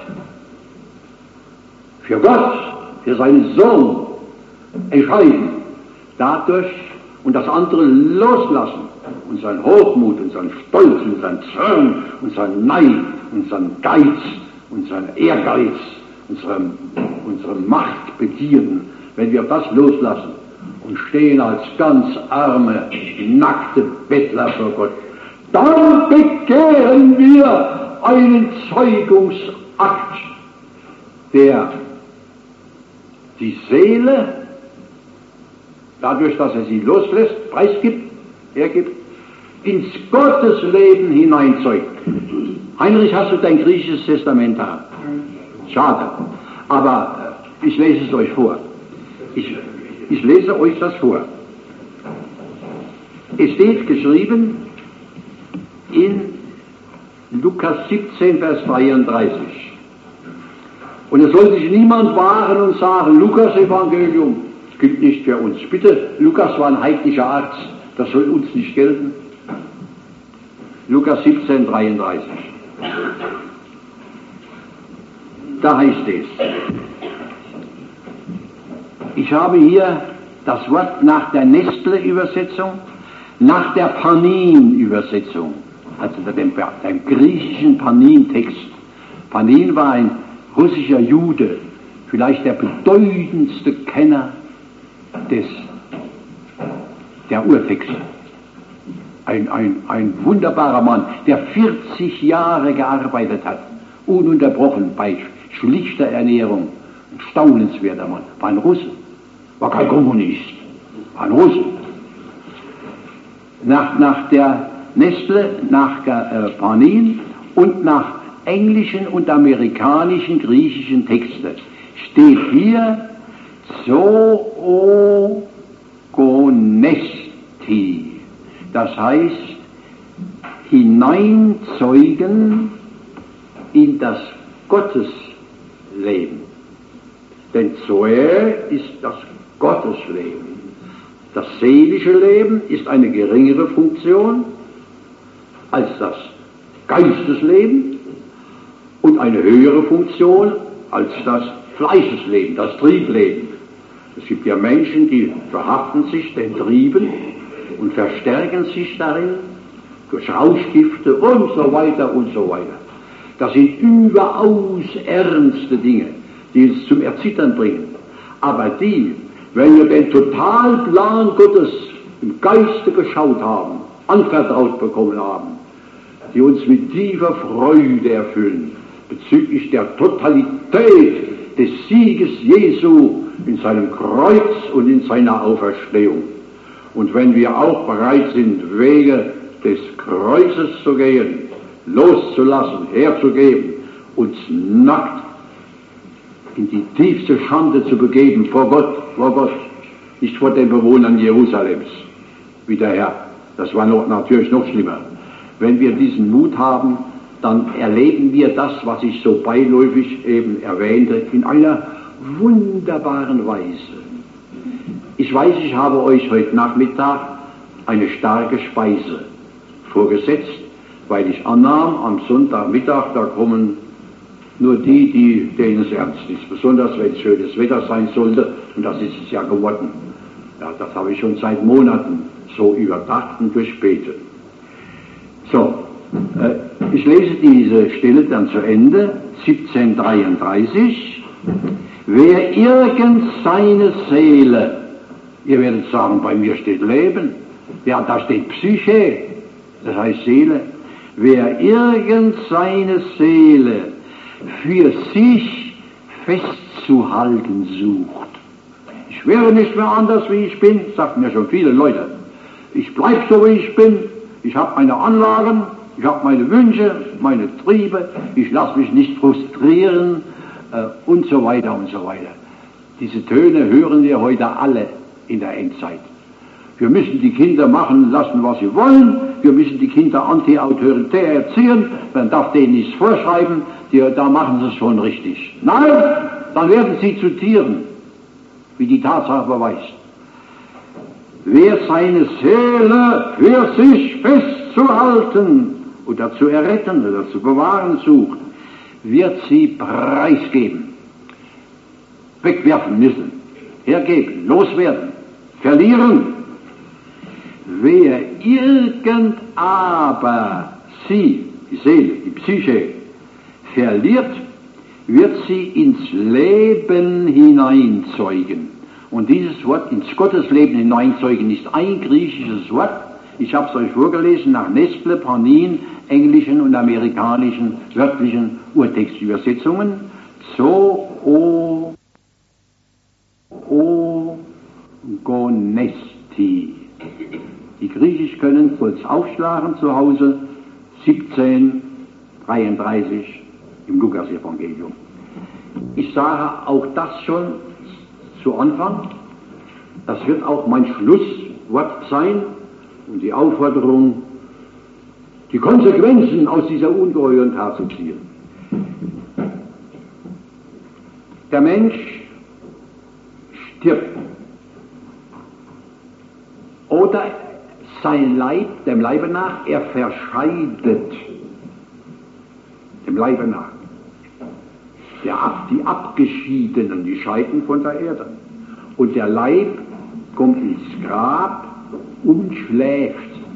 für Gott, für seinen Sohn entscheiden, dadurch und das andere loslassen, unseren Hochmut, unseren Stolz, unseren Zorn, unseren Neid, unseren Geiz, unseren Ehrgeiz, unsere, unsere Machtbegierden, wenn wir das loslassen und stehen als ganz arme, nackte Bettler vor Gott, dann begehren wir einen Zeugungsakt, der die Seele, dadurch, dass er sie loslässt, preisgibt, hergibt, ins Gottesleben hineinzeugt. Heinrich, hast du dein griechisches Testament da? Schade. Aber äh, ich lese es euch vor. Ich, ich lese euch das vor. Es steht geschrieben in Lukas siebzehn, Vers dreiunddreißig. Und es soll sich niemand wahren und sagen, Lukas Evangelium, das gilt nicht für uns. Bitte, Lukas war ein heidnischer Arzt, das soll uns nicht gelten. Lukas siebzehn, dreiunddreißig. Da heißt es, ich habe hier das Wort nach der Nestle-Übersetzung, nach der Panin-Übersetzung, also dem, dem griechischen Panin-Text. Panin war ein russischer Jude, vielleicht der bedeutendste Kenner des, der Urtexte. Ein, ein, ein wunderbarer Mann, der vierzig Jahre gearbeitet hat, ununterbrochen bei schlichter Ernährung. Ein staunenswerter Mann. War ein Russe, war kein Kommunist, war ein Russe. Nach, nach der Nestle, nach äh, Panin und nach englischen und amerikanischen, griechischen Texten steht hier Zoogonesti. Das heißt, hineinzeugen in das Gottesleben. Denn Zoe ist das Gottesleben. Das seelische Leben ist eine geringere Funktion als das Geistesleben und eine höhere Funktion als das Fleischesleben, das Triebleben. Es gibt ja Menschen, die verhaften sich den Trieben und verstärken sich darin durch Rauschgifte und so weiter und so weiter. Das sind überaus ernste Dinge, die uns zum Erzittern bringen. Aber die, wenn wir den Totalplan Gottes im Geiste geschaut haben, anvertraut bekommen haben, die uns mit tiefer Freude erfüllen, bezüglich der Totalität des Sieges Jesu in seinem Kreuz und in seiner Auferstehung. Und wenn wir auch bereit sind, Wege des Kreuzes zu gehen, loszulassen, herzugeben, uns nackt in die tiefste Schande zu begeben vor Gott, vor Gott, nicht vor den Bewohnern Jerusalems, wie der Herr. Das war noch, natürlich noch schlimmer. Wenn wir diesen Mut haben, dann erleben wir das, was ich so beiläufig eben erwähnte, in einer wunderbaren Weise. Ich weiß, ich habe euch heute Nachmittag eine starke Speise vorgesetzt, weil ich annahm, am Sonntagmittag, da kommen nur die, die denen es ernst ist, besonders wenn es schönes Wetter sein sollte, und das ist es ja geworden. Ja, das habe ich schon seit Monaten so überdacht und durchbetet. So, äh, ich lese diese Stelle dann zu Ende, siebzehn dreiunddreißig. Wer irgend seine Seele, ihr werdet sagen, bei mir steht Leben, ja, da steht Psyche, das heißt Seele. Wer irgend seine Seele für sich festzuhalten sucht. Ich wäre nicht mehr anders, wie ich bin, sagten mir schon viele Leute. Ich bleibe so, wie ich bin. Ich habe meine Anlagen, ich habe meine Wünsche, meine Triebe. Ich lasse mich nicht frustrieren äh, und so weiter und so weiter. Diese Töne hören wir heute alle in der Endzeit. Wir müssen die Kinder machen lassen, was sie wollen. Wir müssen die Kinder anti-autoritär erziehen. Man darf denen nichts vorschreiben. Die, da machen sie es schon richtig. Nein, dann werden sie zu Tieren, wie die Tatsache beweist. Wer seine Seele für sich festzuhalten oder zu erretten oder zu bewahren sucht, wird sie preisgeben, wegwerfen müssen, hergeben, loswerden, verlieren. Wer irgend aber sie, die Seele, die Psyche, verliert, wird sie ins Leben hineinzeugen. Und dieses Wort ins Gottesleben hineinzeugen ist ein griechisches Wort. Ich habe es euch vorgelesen nach Nestle, Panin, englischen und amerikanischen wörtlichen Urtextübersetzungen. Zo o gonesti. Die Griechisch können, soll's aufschlagen zu Hause, siebzehn dreiunddreißig im Lukas-Evangelium. Ich sage auch das schon zu Anfang, das wird auch mein Schlusswort sein und die Aufforderung, die Konsequenzen aus dieser ungeheuren Tat zu ziehen. Der Mensch stirbt oder sein Leib, dem Leibe nach, er verscheidet dem Leibe nach. Der, die Abgeschiedenen, die scheiden von der Erde. Und der Leib kommt ins Grab und schläft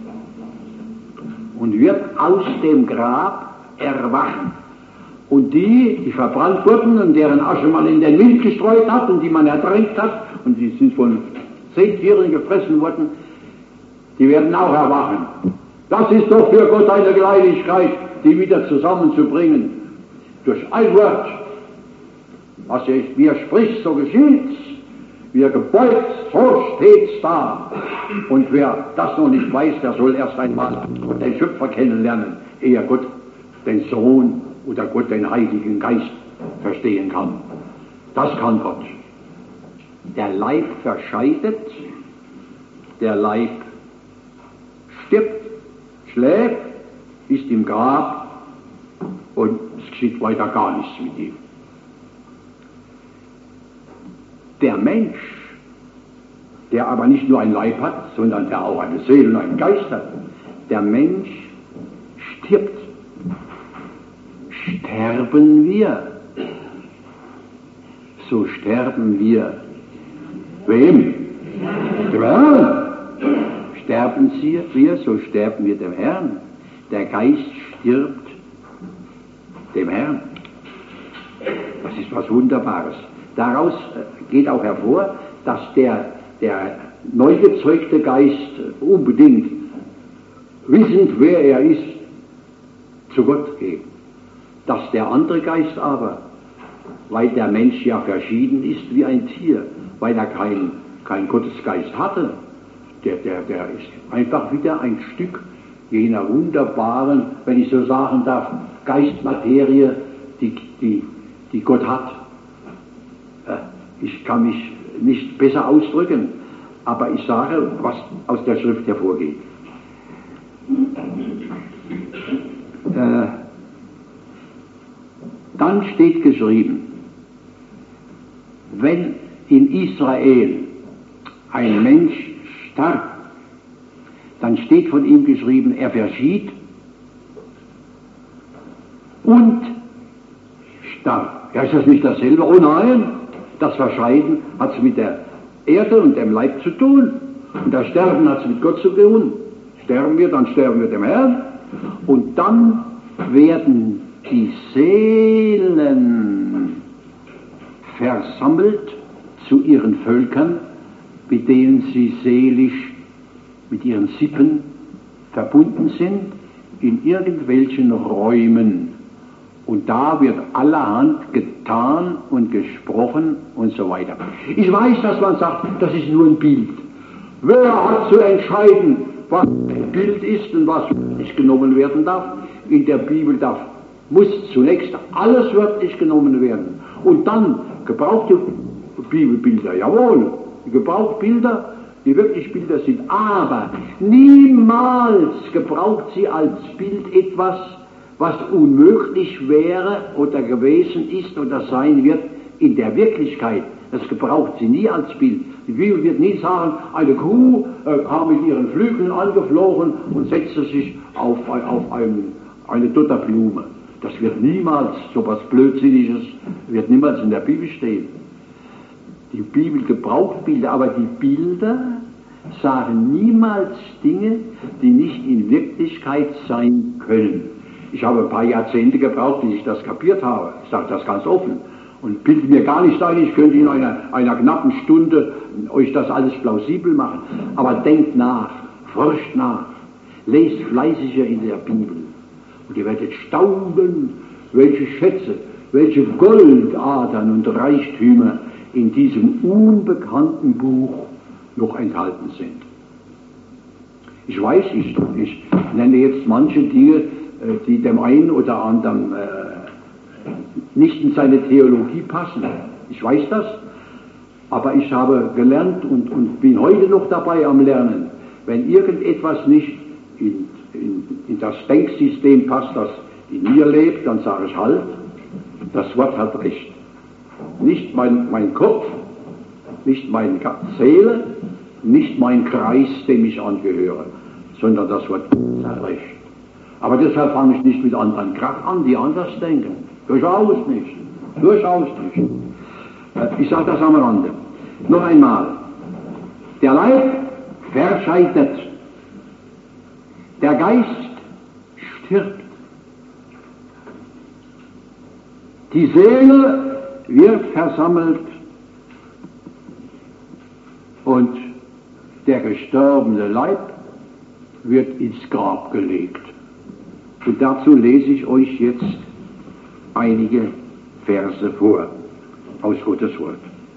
und wird aus dem Grab erwachen. Und die, die verbrannt wurden und deren Asche man in den Wind gestreut hat und die man ertränkt hat und die sind von Seetieren gefressen worden, die werden auch erwachen. Das ist doch für Gott eine Kleinigkeit, die wieder zusammenzubringen. Durch ein Wort, was er, wie er spricht, so geschieht's. Wie er gebeugt, so steht's da. Und wer das noch nicht weiß, der soll erst einmal den Schöpfer kennenlernen, ehe er Gott den Sohn oder Gott den Heiligen Geist verstehen kann. Das kann Gott. Der Leib verscheidet, der Leib stirbt, schläft, ist im Grab und es geschieht weiter gar nichts mit ihm. Der Mensch, der aber nicht nur ein Leib hat, sondern der auch eine Seele und einen Geist hat, der Mensch stirbt. Sterben wir, so sterben wir. Wem? Dem Herrn. Sterben Sie, wir, so sterben wir dem Herrn. Der Geist stirbt dem Herrn. Das ist was Wunderbares. Daraus geht auch hervor, dass der, der neu gezeugte Geist unbedingt, wissend wer er ist, zu Gott geht. Dass der andere Geist aber, weil der Mensch ja verschieden ist wie ein Tier, weil er keinen kein Gottesgeist hatte, der, der, der ist einfach wieder ein Stück jener wunderbaren, wenn ich so sagen darf, Geistmaterie, die, die, die Gott hat. Ich kann mich nicht besser ausdrücken, aber ich sage, was aus der Schrift hervorgeht. Äh, dann steht geschrieben, wenn in Israel ein Mensch starb, dann steht von ihm geschrieben, er verschied und starb. Ja, ist das nicht dasselbe? Oh nein, das Verscheiden hat es mit der Erde und dem Leib zu tun. Und das Sterben hat es mit Gott zu tun. Sterben wir, dann sterben wir dem Herrn. Und dann werden die Seelen versammelt zu ihren Völkern, mit denen sie seelisch, mit ihren Sippen verbunden sind, in irgendwelchen Räumen. Und da wird allerhand getan und gesprochen und so weiter. Ich weiß, dass man sagt, das ist nur ein Bild. Wer hat zu entscheiden, was ein Bild ist und was nicht genommen werden darf? In der Bibel darf, muss zunächst alles wörtlich genommen werden. Und dann gebrauchte Bibelbilder, jawohl. die gebraucht Bilder, die wirklich Bilder sind, aber niemals gebraucht sie als Bild etwas, was unmöglich wäre oder gewesen ist oder sein wird in der Wirklichkeit. Das gebraucht sie nie als Bild. Die Bibel wird nie sagen, eine Kuh äh, kam mit ihren Flügeln angeflogen und setzte sich auf, auf ein, eine Dotterblume. Das wird niemals, so etwas Blödsinniges, wird niemals in der Bibel stehen. Die Bibel gebraucht Bilder, aber die Bilder sagen niemals Dinge, die nicht in Wirklichkeit sein können. Ich habe ein paar Jahrzehnte gebraucht, bis ich das kapiert habe. Ich sage das ganz offen. Und bilde mir gar nicht ein, ich könnte in einer, einer knappen Stunde euch das alles plausibel machen. Aber denkt nach, forscht nach, lest fleißiger in der Bibel. Und ihr werdet staunen, welche Schätze, welche Goldadern und Reichtümer in diesem unbekannten Buch noch enthalten sind. Ich weiß, ich, ich nenne jetzt manche Dinge, die dem einen oder anderen äh, nicht in seine Theologie passen. Ich weiß das, aber ich habe gelernt und, und bin heute noch dabei am Lernen. Wenn irgendetwas nicht in, in, in das Denksystem passt, das in mir lebt, dann sage ich halt, das Wort hat recht. Nicht mein, mein Kopf, nicht meine Seele, nicht mein Kreis, dem ich angehöre, sondern das Wort hat recht. Aber deshalb fange ich nicht mit anderen Kraft an, die anders denken. Durchaus nicht. Durchaus nicht. Ich sage das am Rande. Noch einmal. Der Leib verscheidet. Der Geist stirbt. Die Seele wird versammelt und der gestorbene Leib wird ins Grab gelegt. Und dazu lese ich euch jetzt einige Verse vor, aus Gottes Wort.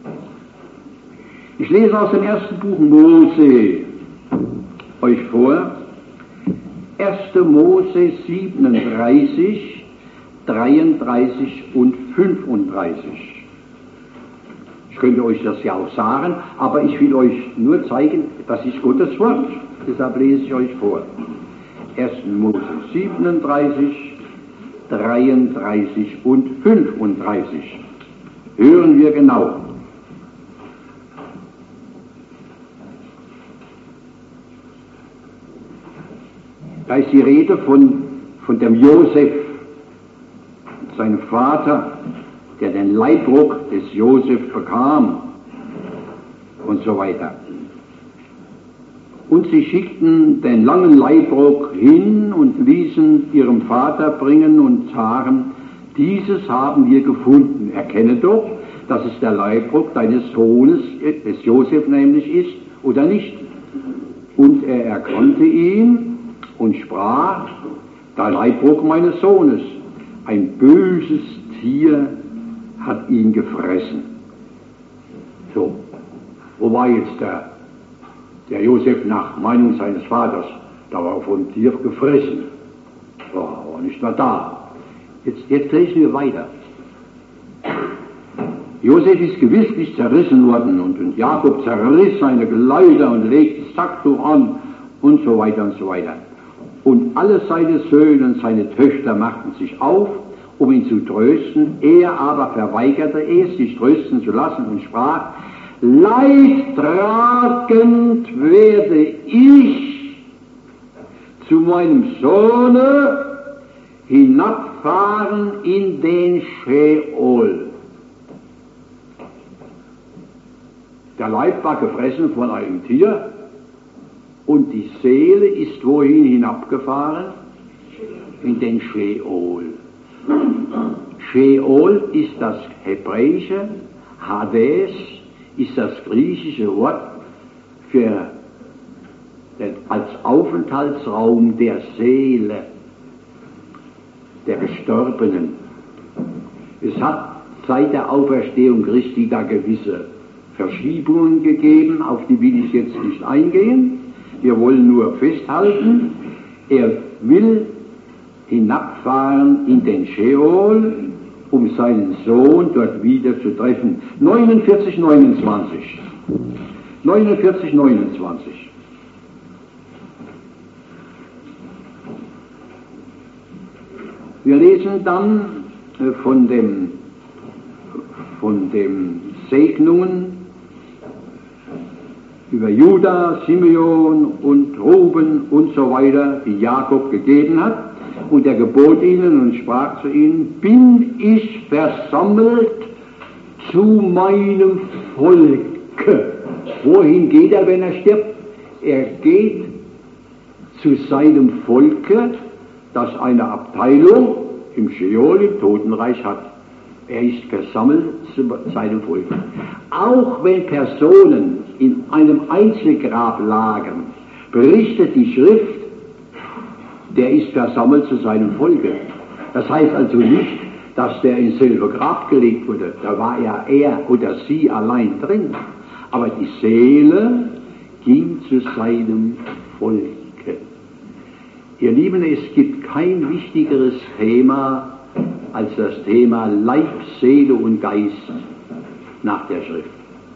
Ich lese aus dem ersten Buch Mose euch vor, erster Mose siebenunddreißig, dreiunddreißig und fünfunddreißig. Ich könnte euch das ja auch sagen, aber ich will euch nur zeigen, das ist Gottes Wort, deshalb lese ich euch vor. erster Mose siebenunddreißig, dreiunddreißig und fünfunddreißig. Hören wir genau. Da ist die Rede von, von dem Josef, seinem Vater, der den Leibrock des Josef bekam und so weiter. Und sie schickten den langen Leibrock hin und ließen ihrem Vater bringen und sagen, dieses haben wir gefunden. Erkenne doch, dass es der Leibrock deines Sohnes, des Josef nämlich ist, oder nicht. Und er erkannte ihn und sprach, der Leibrock meines Sohnes, ein böses Tier hat ihn gefressen. So, wo war jetzt der Der Josef nach Meinung seines Vaters, da war vom Tier gefressen, war aber nicht mehr da. Jetzt, jetzt lesen wir weiter. Josef ist gewiss nicht zerrissen worden und, und Jakob zerriss seine Kleider und legte Sacktuch an und so weiter und so weiter. Und alle seine Söhne und seine Töchter machten sich auf, um ihn zu trösten. Er aber verweigerte es, sich trösten zu lassen und sprach, leidtragend werde ich zu meinem Sohne hinabfahren in den Scheol. Der Leib war gefressen von einem Tier und die Seele ist wohin hinabgefahren? In den Scheol. Scheol ist das hebräische, Hades ist das griechische Wort für den, als Aufenthaltsraum der Seele, der Gestorbenen. Es hat seit der Auferstehung Christi da gewisse Verschiebungen gegeben, auf die will ich jetzt nicht eingehen. Wir wollen nur festhalten, er will hinabfahren in den Scheol, um seinen Sohn dort wieder zu treffen. neunundvierzig, neunundzwanzig. neunundvierzig, neunundzwanzig. Wir lesen dann von dem, von den Segnungen über Juda, Simeon und Ruben und so weiter, die Jakob gegeben hat. Und er gebot ihnen und sprach zu ihnen: Bin ich versammelt zu meinem Volke. Wohin geht er, wenn er stirbt? Er geht zu seinem Volke, das eine Abteilung im Scheol, im Totenreich hat. Er ist versammelt zu seinem Volke. Auch wenn Personen in einem Einzelgrab lagen, berichtet die Schrift, der ist versammelt zu seinem Volke. Das heißt also nicht, dass der ins selbe Grab gelegt wurde. Da war ja er oder sie allein drin. Aber die Seele ging zu seinem Volke. Ihr Lieben, es gibt kein wichtigeres Thema als das Thema Leib, Seele und Geist nach der Schrift.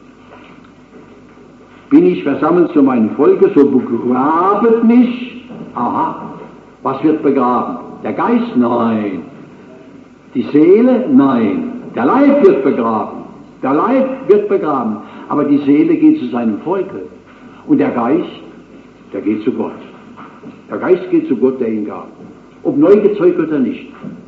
Bin ich versammelt zu meinem Volke, so begrabet mich. Aha, was wird begraben? Der Geist? Nein. Die Seele? Nein. Der Leib wird begraben. Der Leib wird begraben. Aber die Seele geht zu seinem Volke. Und der Geist, der geht zu Gott. Der Geist geht zu Gott, der ihn gab. Ob neu gezeugt oder nicht.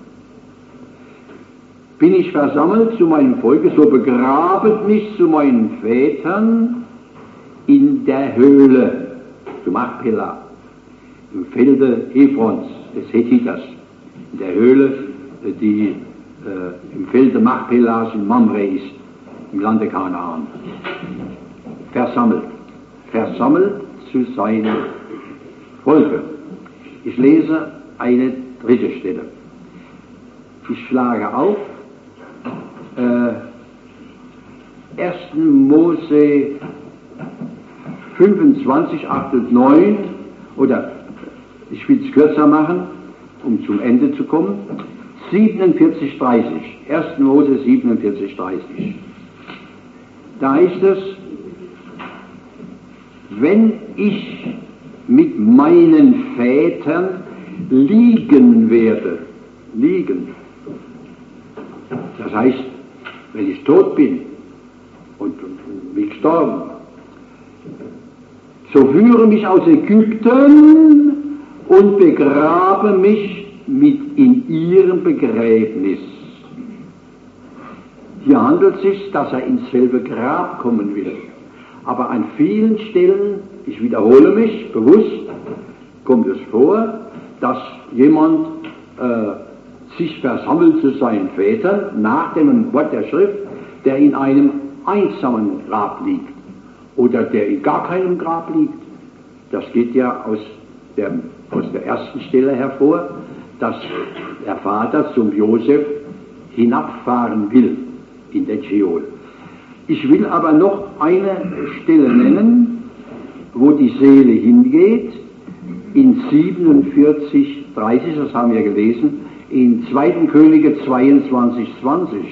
Bin ich versammelt zu meinem Volke, so begrabet mich zu meinen Vätern in der Höhle, zu Machpelah, im Felde Ephrons, des Hethiters, in der Höhle, die äh, im Felde Machpelas in Mamre ist, im Lande Kanaan. Versammelt. Versammelt zu seinem Volke. Ich lese eine dritte Stelle. Ich schlage auf äh, ersten Mose fünfundzwanzig, acht und neun, oder ich will es kürzer machen, um zum Ende zu kommen, siebenundvierzig, dreißig. ersten Mose siebenundvierzig, dreißig. Da heißt es: Wenn ich mit meinen Vätern liegen werde, liegen, das heißt, wenn ich tot bin und, und, und wie gestorben, so führe mich aus Ägypten und begrabe mich mit in ihrem Begräbnis. Hier handelt es sich, dass er ins selbe Grab kommen will. Aber an vielen Stellen, ich wiederhole mich bewusst, kommt es vor, dass jemand äh, sich versammelt zu seinen Vätern nach dem Wort der Schrift, der in einem einsamen Grab liegt oder der in gar keinem Grab liegt. Das geht ja aus der, aus der ersten Stelle hervor, dass der Vater zum Josef hinabfahren will in den Scheol. Ich will aber noch eine Stelle nennen, wo die Seele hingeht, in siebenundvierzig, dreißig, das haben wir gelesen, in zweiten Könige zweiundzwanzig, zwanzig.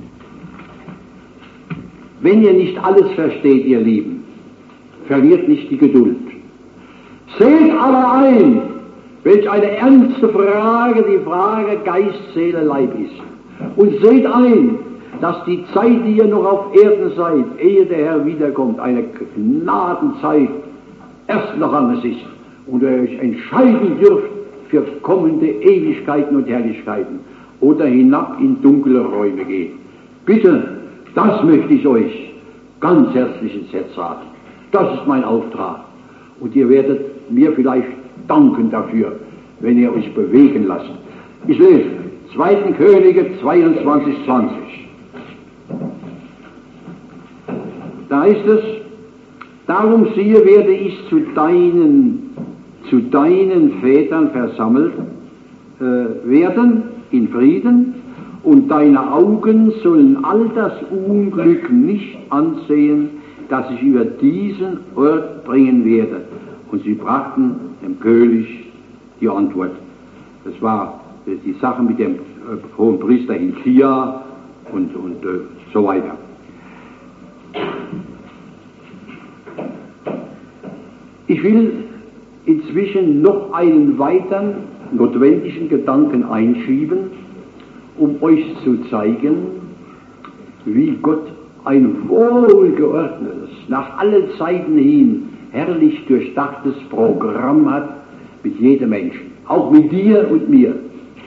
Wenn ihr nicht alles versteht, ihr Lieben, verliert nicht die Geduld. Seht aber ein, welch eine ernste Frage die Frage Geist, Seele, Leib ist. Und seht ein, dass die Zeit, die ihr noch auf Erden seid, ehe der Herr wiederkommt, eine Gnadenzeit erst noch an es ist und ihr euch entscheiden dürft für kommende Ewigkeiten und Herrlichkeiten oder hinab in dunkle Räume geht. Bitte, das möchte ich euch ganz herzlich ins Herz sagen. Das ist mein Auftrag. Und ihr werdet mir vielleicht danken dafür, wenn ihr euch bewegen lasst. Ich lese zweiten Könige zweiundzwanzig, zwanzig. Da ist es: Darum siehe, werde ich zu deinen, zu deinen Vätern versammelt äh, werden in Frieden, und deine Augen sollen all das Unglück nicht ansehen, das ich über diesen Ort bringen werde. Und sie brachten dem König die Antwort. Das war die Sache mit dem äh, hohen Priester Hilkia und, und äh, so weiter. Ich will inzwischen noch einen weiteren notwendigen Gedanken einschieben, um euch zu zeigen, wie Gott ein wohlgeordnetes, nach allen Zeiten hin herrlich durchdachtes Programm hat mit jedem Menschen, auch mit dir und mir.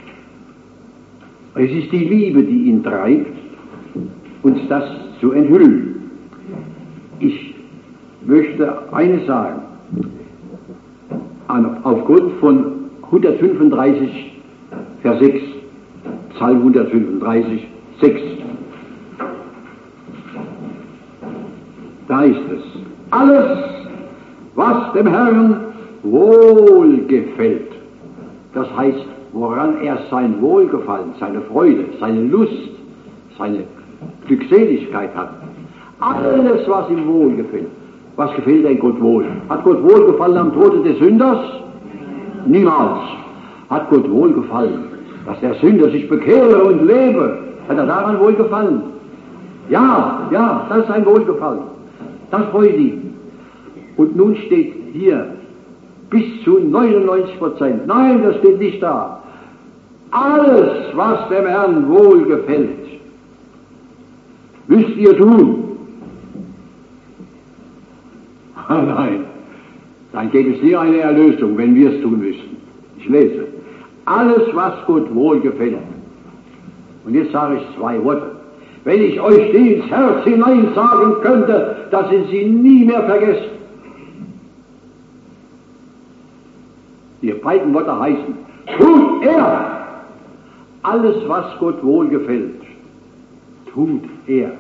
Es ist die Liebe, die ihn treibt, uns das zu enthüllen. Ich möchte eines sagen, aufgrund von hundertfünfunddreißig, Vers sechs, Psalm hundertfünfunddreißig, sechs. Da ist es. Alles, was dem Herrn wohlgefällt, das heißt, woran er sein Wohlgefallen, seine Freude, seine Lust, seine Glückseligkeit hat. Alles, was ihm wohlgefällt. Was gefällt denn Gott wohl? Hat Gott wohlgefallen am Tode des Sünders? Niemals. Hat Gott wohlgefallen, dass der Sünder sich bekehre und lebe? Hat er daran wohlgefallen? Ja, ja, das ist ein Wohlgefallen. Das freut ihn. Und nun steht hier bis zu neunundneunzig Prozent. Nein, das steht nicht da. Alles, was dem Herrn wohlgefällt, müsst ihr tun. Ah, nein, dann gäbe es nie eine Erlösung, wenn wir es tun müssten. Ich lese. Alles, was Gott wohlgefällt. Und jetzt sage ich zwei Worte. Wenn ich euch die ins Herz hinein sagen könnte, dass ihr sie nie mehr vergesst. Die beiden Worte heißen, tut er. Alles, was Gott wohlgefällt, tut er.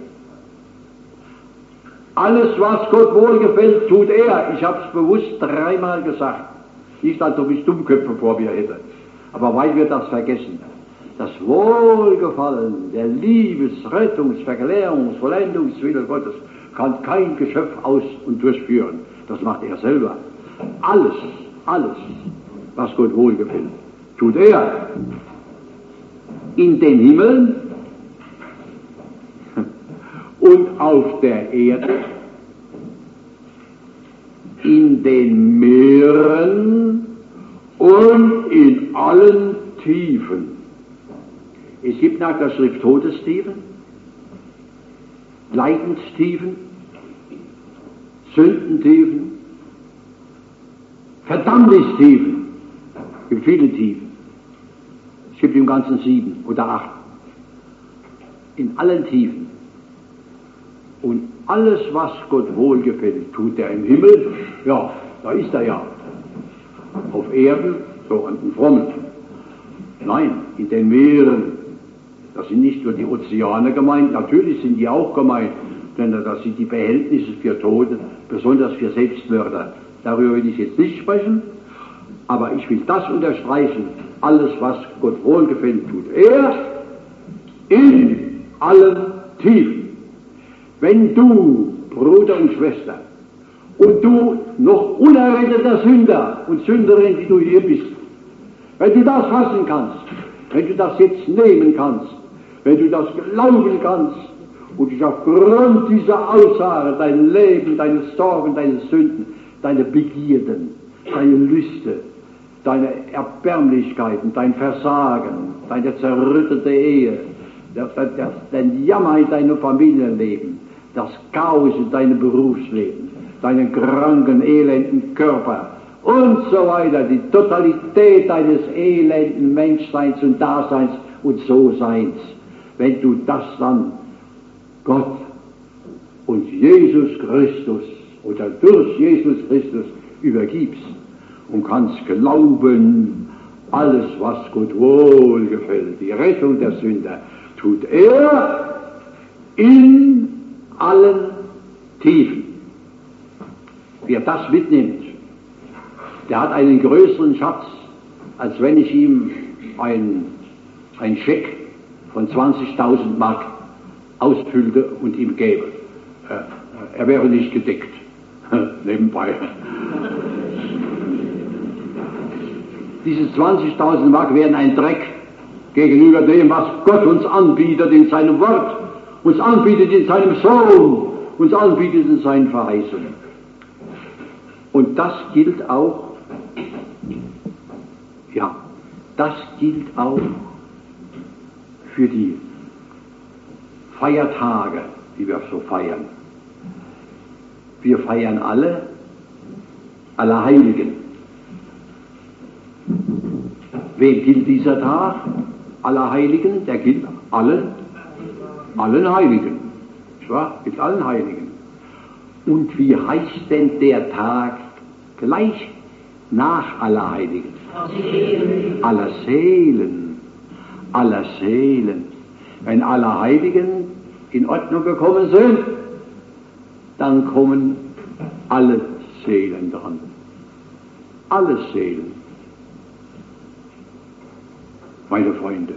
Alles, was Gott wohlgefällt, tut er. Ich habe es bewusst dreimal gesagt. Nicht, als ob ich Dummköpfe vor mir hätte, aber weil wir das vergessen. Das Wohlgefallen der Liebes-, Rettungs-, Verklärungs-, Vollendungswille Gottes kann kein Geschöpf aus- und durchführen. Das macht er selber. Alles, alles, was Gott wohlgefällt, tut er. In den Himmeln und auf der Erde, in den Meeren und in allen Tiefen. Es gibt nach der Schrift Todestiefen, Leidenstiefen, Sündentiefen, Verdammnistiefen. Es gibt viele Tiefen. Es gibt im Ganzen sieben oder acht. In allen Tiefen. Und alles, was Gott wohlgefällt, tut er im Himmel. Ja, da ist er ja. Auf Erden, so an den Frommen. Nein, in den Meeren. Das sind nicht nur die Ozeane gemeint, natürlich sind die auch gemeint, denn das sind die Behältnisse für Tote, besonders für Selbstmörder. Darüber will ich jetzt nicht sprechen, aber ich will das unterstreichen. Alles, was Gott wohlgefällt, tut er in allen Tiefen. Wenn du, Bruder und Schwester, und du noch unerretteter Sünder und Sünderin, die du hier bist, wenn du das fassen kannst, wenn du das jetzt nehmen kannst, wenn du das glauben kannst und dich aufgrund dieser Aussage, dein Leben, deine Sorgen, deine Sünden, deine Begierden, deine Lüste, deine Erbärmlichkeiten, dein Versagen, deine zerrüttete Ehe, das, das, das, dein Jammer in deinem Familienleben, das Chaos in deinem Berufsleben, deinen kranken, elenden Körper und so weiter, die Totalität deines elenden Menschseins und Daseins und So-Seins. Wenn du das dann Gott und Jesus Christus oder durch Jesus Christus übergibst und kannst glauben, alles, was Gott wohlgefällt, die Rettung der Sünder, tut er in allen Tiefen. Wer das mitnimmt, der hat einen größeren Schatz, als wenn ich ihm ein, ein Scheck von zwanzigtausend Mark ausfüllte und ihm gäbe. Er wäre nicht gedeckt, nebenbei. Diese zwanzigtausend Mark wären ein Dreck gegenüber dem, was Gott uns anbietet in seinem Wort, uns anbietet in seinem Sohn, uns anbietet in seinen Verheißungen. Und das gilt auch, ja, das gilt auch für die Feiertage, die wir so feiern. Wir feiern alle Allerheiligen. Wem gilt dieser Tag? Allerheiligen, der gilt allen, allen Heiligen. Nicht wahr? Gilt allen Heiligen. Und wie heißt denn der Tag gleich nach Allerheiligen? Aller Seelen. Aller Seelen. Wenn Allerheiligen in Ordnung gekommen sind, dann kommen alle Seelen dran. Alle Seelen. Meine Freunde,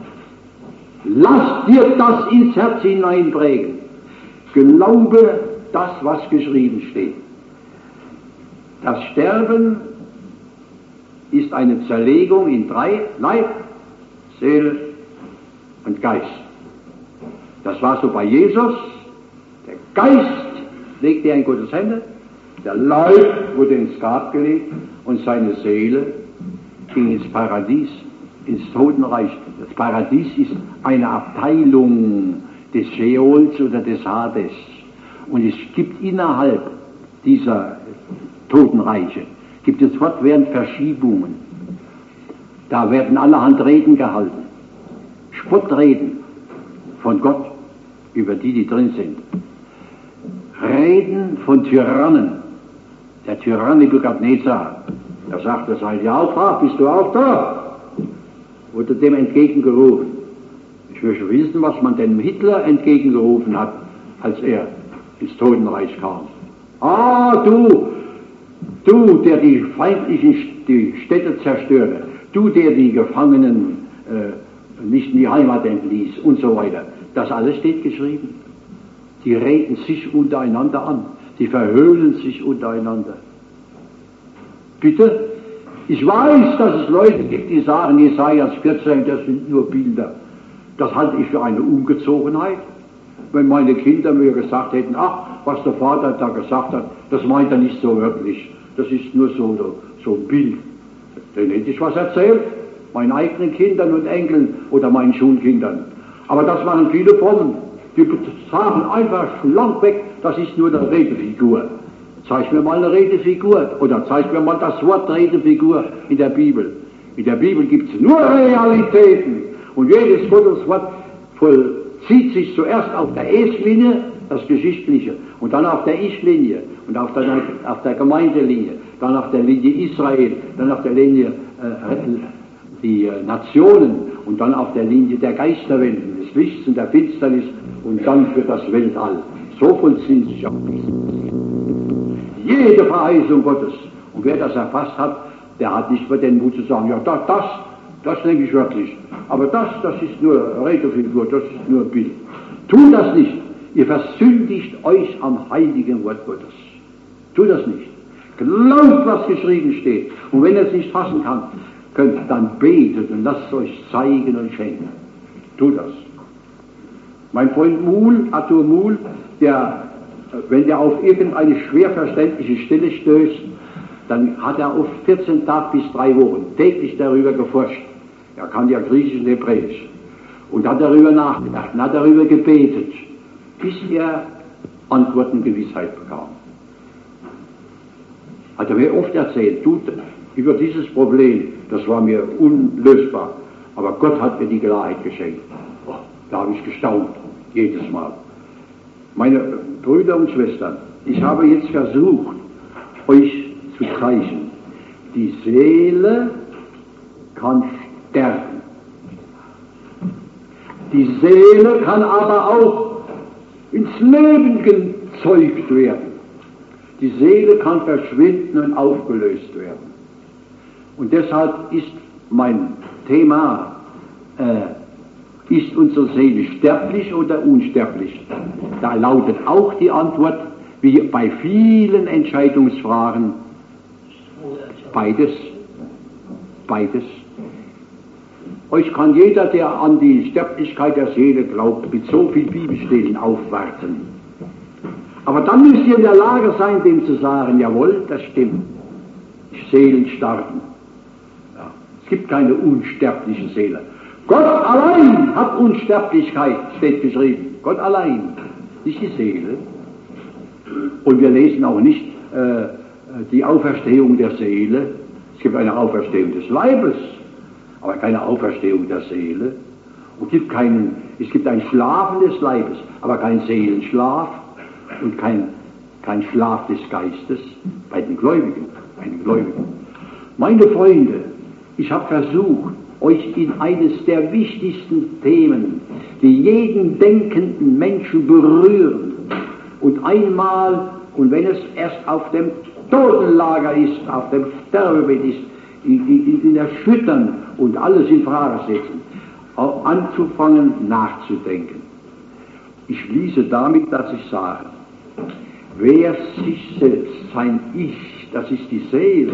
lass dir das ins Herz hineinprägen. Glaube das, was geschrieben steht. Das Sterben ist eine Zerlegung in drei: Leib, Seele und Geist. Das war so bei Jesus. Der Geist legte er in Gottes Hände, der Leib wurde ins Grab gelegt und seine Seele ging ins Paradies, ins Totenreich. Das Paradies ist eine Abteilung des Scheols oder des Hades. Und es gibt innerhalb dieser Totenreiche, gibt es fortwährend Verschiebungen. Da werden allerhand Reden gehalten. Spottreden von Gott über die, die drin sind. Reden von Tyrannen. Der Tyrann Nebukadnezar, der sagte, seid ihr auch da? Bist du auch da? Wurde dem entgegengerufen. Ich möchte wissen, was man dem Hitler entgegengerufen hat, als er ins Totenreich kam. Ah, du, du, der die feindlichen die Städte zerstörte, du, der die Gefangenen äh, nicht in die Heimat entließ und so weiter. Das alles steht geschrieben. Die reden sich untereinander an, die verhöhnen sich untereinander. Bitte? Ich weiß, dass es Leute gibt, die sagen, Jesaja vierzehn, das sind nur Bilder. Das halte ich für eine Ungezogenheit. Wenn meine Kinder mir gesagt hätten, ach, was der Vater da gesagt hat, das meint er nicht so wörtlich. Das ist nur so, so, so ein Bild. Dann hätte ich was erzählt, meinen eigenen Kindern und Enkeln oder meinen Schulkindern. Aber das machen viele von. Die sagen einfach schlank weg, das ist nur eine Redefigur. Zeig mir mal eine Redefigur oder zeig mir mal das Wort Redefigur in der Bibel. In der Bibel gibt es nur Realitäten und jedes Gotteswort vollzieht sich zuerst auf der Es-Linie, das Geschichtliche, und dann auf der Ich-Linie und auf der, auf der Gemeindelinie, dann auf der Linie Israel, dann auf der Linie äh, die äh, Nationen und dann auf der Linie der Geisterwelten, des Lichts und der Finsternis und dann für das Weltall. So vollziehen sich auch jede Verheißung Gottes. Und wer das erfasst hat, der hat nicht mehr den Mut zu sagen, ja, das, das, das nehme ich wörtlich. Aber das, das ist nur Redefigur, das ist nur ein Bild. Tut das nicht. Ihr versündigt euch am heiligen Wort Gottes. Tut das nicht. Glaubt, was geschrieben steht. Und wenn ihr es nicht fassen kann, könnt, dann betet und lasst es euch zeigen und schenken. Tut das. Mein Freund Muhl, Arthur Muhl, der, wenn der auf irgendeine schwer verständliche Stelle stößt, dann hat er auf vierzehn Tage bis drei Wochen täglich darüber geforscht. Er kann ja Griechisch und Hebräisch. Und hat darüber nachgedacht und hat darüber gebetet, bis er Antworten Gewissheit bekam. Hat er mir oft erzählt, du, über dieses Problem, das war mir unlösbar, aber Gott hat mir die Klarheit geschenkt. Oh, da habe ich gestaunt, jedes Mal. Meine Brüder und Schwestern, ich habe jetzt versucht, euch zu zeigen, die Seele kann sterben. Die Seele kann aber auch ins Leben gezeugt werden. Die Seele kann verschwinden und aufgelöst werden. Und deshalb ist mein Thema, äh, ist unsere Seele sterblich oder unsterblich? Da lautet auch die Antwort, wie bei vielen Entscheidungsfragen, beides, beides. Euch kann jeder, der an die Sterblichkeit der Seele glaubt, mit so viel Bibelstellen aufwarten. Aber dann müsst ihr in der Lage sein, dem zu sagen, jawohl, das stimmt. Seelen starben. Ja. Es gibt keine unsterbliche Seele. Gott allein hat Unsterblichkeit, steht geschrieben. Gott allein, nicht die Seele. Und wir lesen auch nicht äh, die Auferstehung der Seele. Es gibt eine Auferstehung des Leibes, aber keine Auferstehung der Seele. Und gibt keinen, es gibt ein Schlafen des Leibes, aber kein Seelenschlaf und kein, kein Schlaf des Geistes bei den Gläubigen. Bei den Gläubigen. Meine Freunde, ich habe versucht, euch in eines der wichtigsten Themen, die jeden denkenden Menschen berühren, und einmal, und wenn es erst auf dem Totenlager ist, auf dem Sterbebett ist, in, in, in erschüttern und alles in Frage setzen, auch anzufangen nachzudenken. Ich schließe damit, dass ich sage, wer sich selbst, sein Ich, das ist die Seele,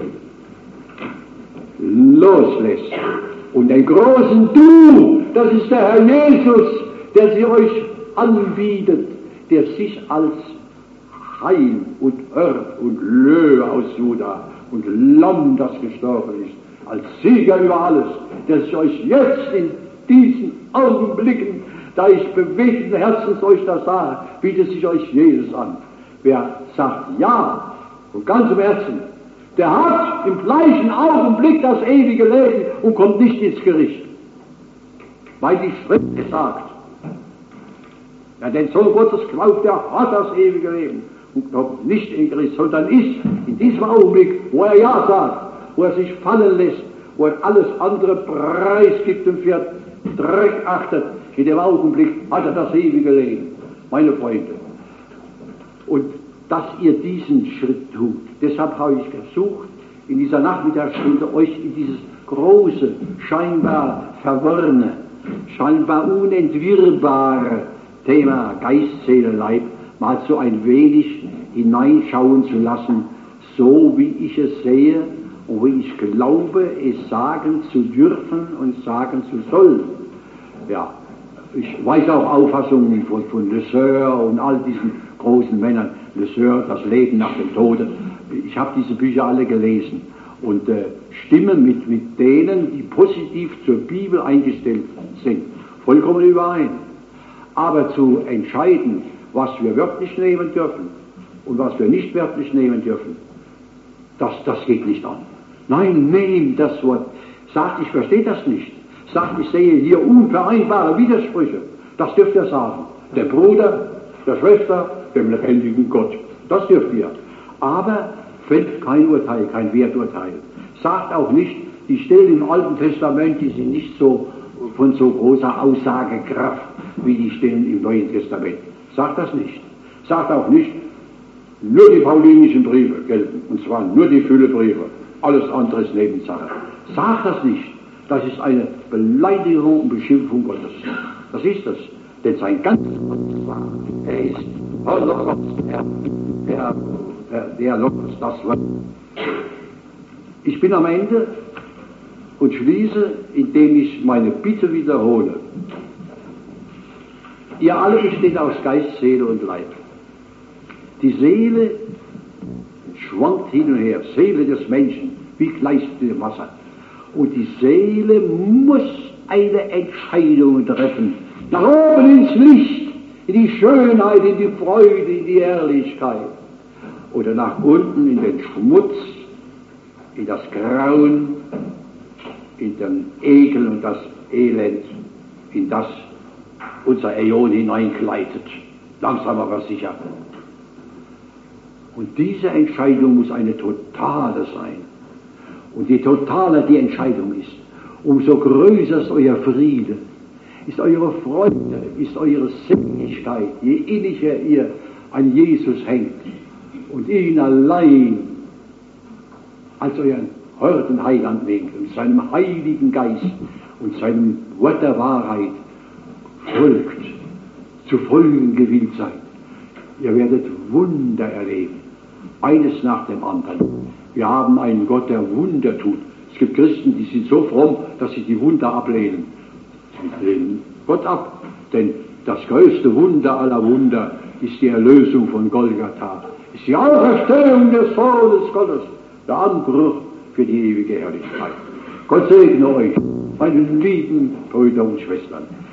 loslässt und den großen Du, das ist der Herr Jesus, der sie euch anbietet, der sich als Heil und Hort und Löwe aus Juda und Lamm, das gestorben ist, als Sieger über alles, der sich euch jetzt in diesen Augenblicken, da ich bewegten Herzens euch das sage, bietet sich euch Jesus an. Wer sagt Ja, von ganzem Herzen, der hat im gleichen Augenblick das ewige Leben und kommt nicht ins Gericht. Weil die Schrift gesagt, ja, den Sohn Gottes glaubt, der hat das ewige Leben und kommt nicht ins Gericht, sondern ist in diesem Augenblick, wo er Ja sagt, wo er sich fallen lässt, wo er alles andere preisgibt und für Dreck achtet, in dem Augenblick hat er das ewige Leben, meine Freunde. Und dass ihr diesen Schritt tut, deshalb habe ich versucht, in dieser Nachmittagsstunde euch in dieses große, scheinbar verworrene, scheinbar unentwirrbare Thema Geist, Seele, Leib mal so ein wenig hineinschauen zu lassen, so wie ich es sehe und wie ich glaube, es sagen zu dürfen und sagen zu sollen. Ja, ich weiß auch Auffassungen von, von Le Sueur und all diesen großen Männern. Le Sueur, das Leben nach dem Tode. Ich habe diese Bücher alle gelesen und äh, stimme mit, mit denen, die positiv zur Bibel eingestellt sind, vollkommen überein. Aber zu entscheiden, was wir wörtlich nehmen dürfen und was wir nicht wörtlich nehmen dürfen, das, das geht nicht an. Nein, nehmt das Wort. Sagt, ich verstehe das nicht. Sagt, ich sehe hier unvereinbare Widersprüche. Das dürft ihr sagen. Der Bruder, der Schwester, dem lebendigen Gott. Das dürft ihr. Aber fällt kein Urteil, kein Werturteil. Sagt auch nicht, die Stellen im Alten Testament, die sind nicht so von so großer Aussagekraft wie die Stellen im Neuen Testament. Sagt das nicht. Sagt auch nicht, nur die paulinischen Briefe gelten, und zwar nur die Füllebriefe. Alles andere ist Nebensache. Sagt das nicht. Das ist eine Beleidigung und Beschimpfung Gottes. Das ist es. Denn sein ganzes Wort war, er ist Holocaust, er, der, der, der Logos, das Wort. Ich bin am Ende und schließe, indem ich meine Bitte wiederhole. Ihr alle besteht aus Geist, Seele und Leib. Die Seele schwankt hin und her, Seele des Menschen, wie gleichende Wasser. Und die Seele muss eine Entscheidung treffen. Nach oben ins Licht, in die Schönheit, in die Freude, in die Ehrlichkeit. Oder nach unten in den Schmutz, in das Grauen, in den Ekel und das Elend, in das unser Äon hineingleitet. Langsam aber sicher. Und diese Entscheidung muss eine totale sein. Und je totaler die Entscheidung ist, umso größer ist euer Friede, ist eure Freude, ist eure Seligkeit, je inniger ihr an Jesus hängt und ihn allein als euren Hort und Heiland nehmt und seinem Heiligen Geist und seinem Wort der Wahrheit folgt, zu folgen gewillt seid. Ihr werdet Wunder erleben, eines nach dem anderen. Wir haben einen Gott, der Wunder tut. Es gibt Christen, die sind so fromm, dass sie die Wunder ablehnen. Sie lehnen Gott ab, denn Das größte Wunder aller Wunder ist die Erlösung von Golgatha. Ist die Auferstehung des Sohnes Gottes, der Anbruch für die ewige Herrlichkeit. Gott segne euch, meine lieben Brüder und Schwestern.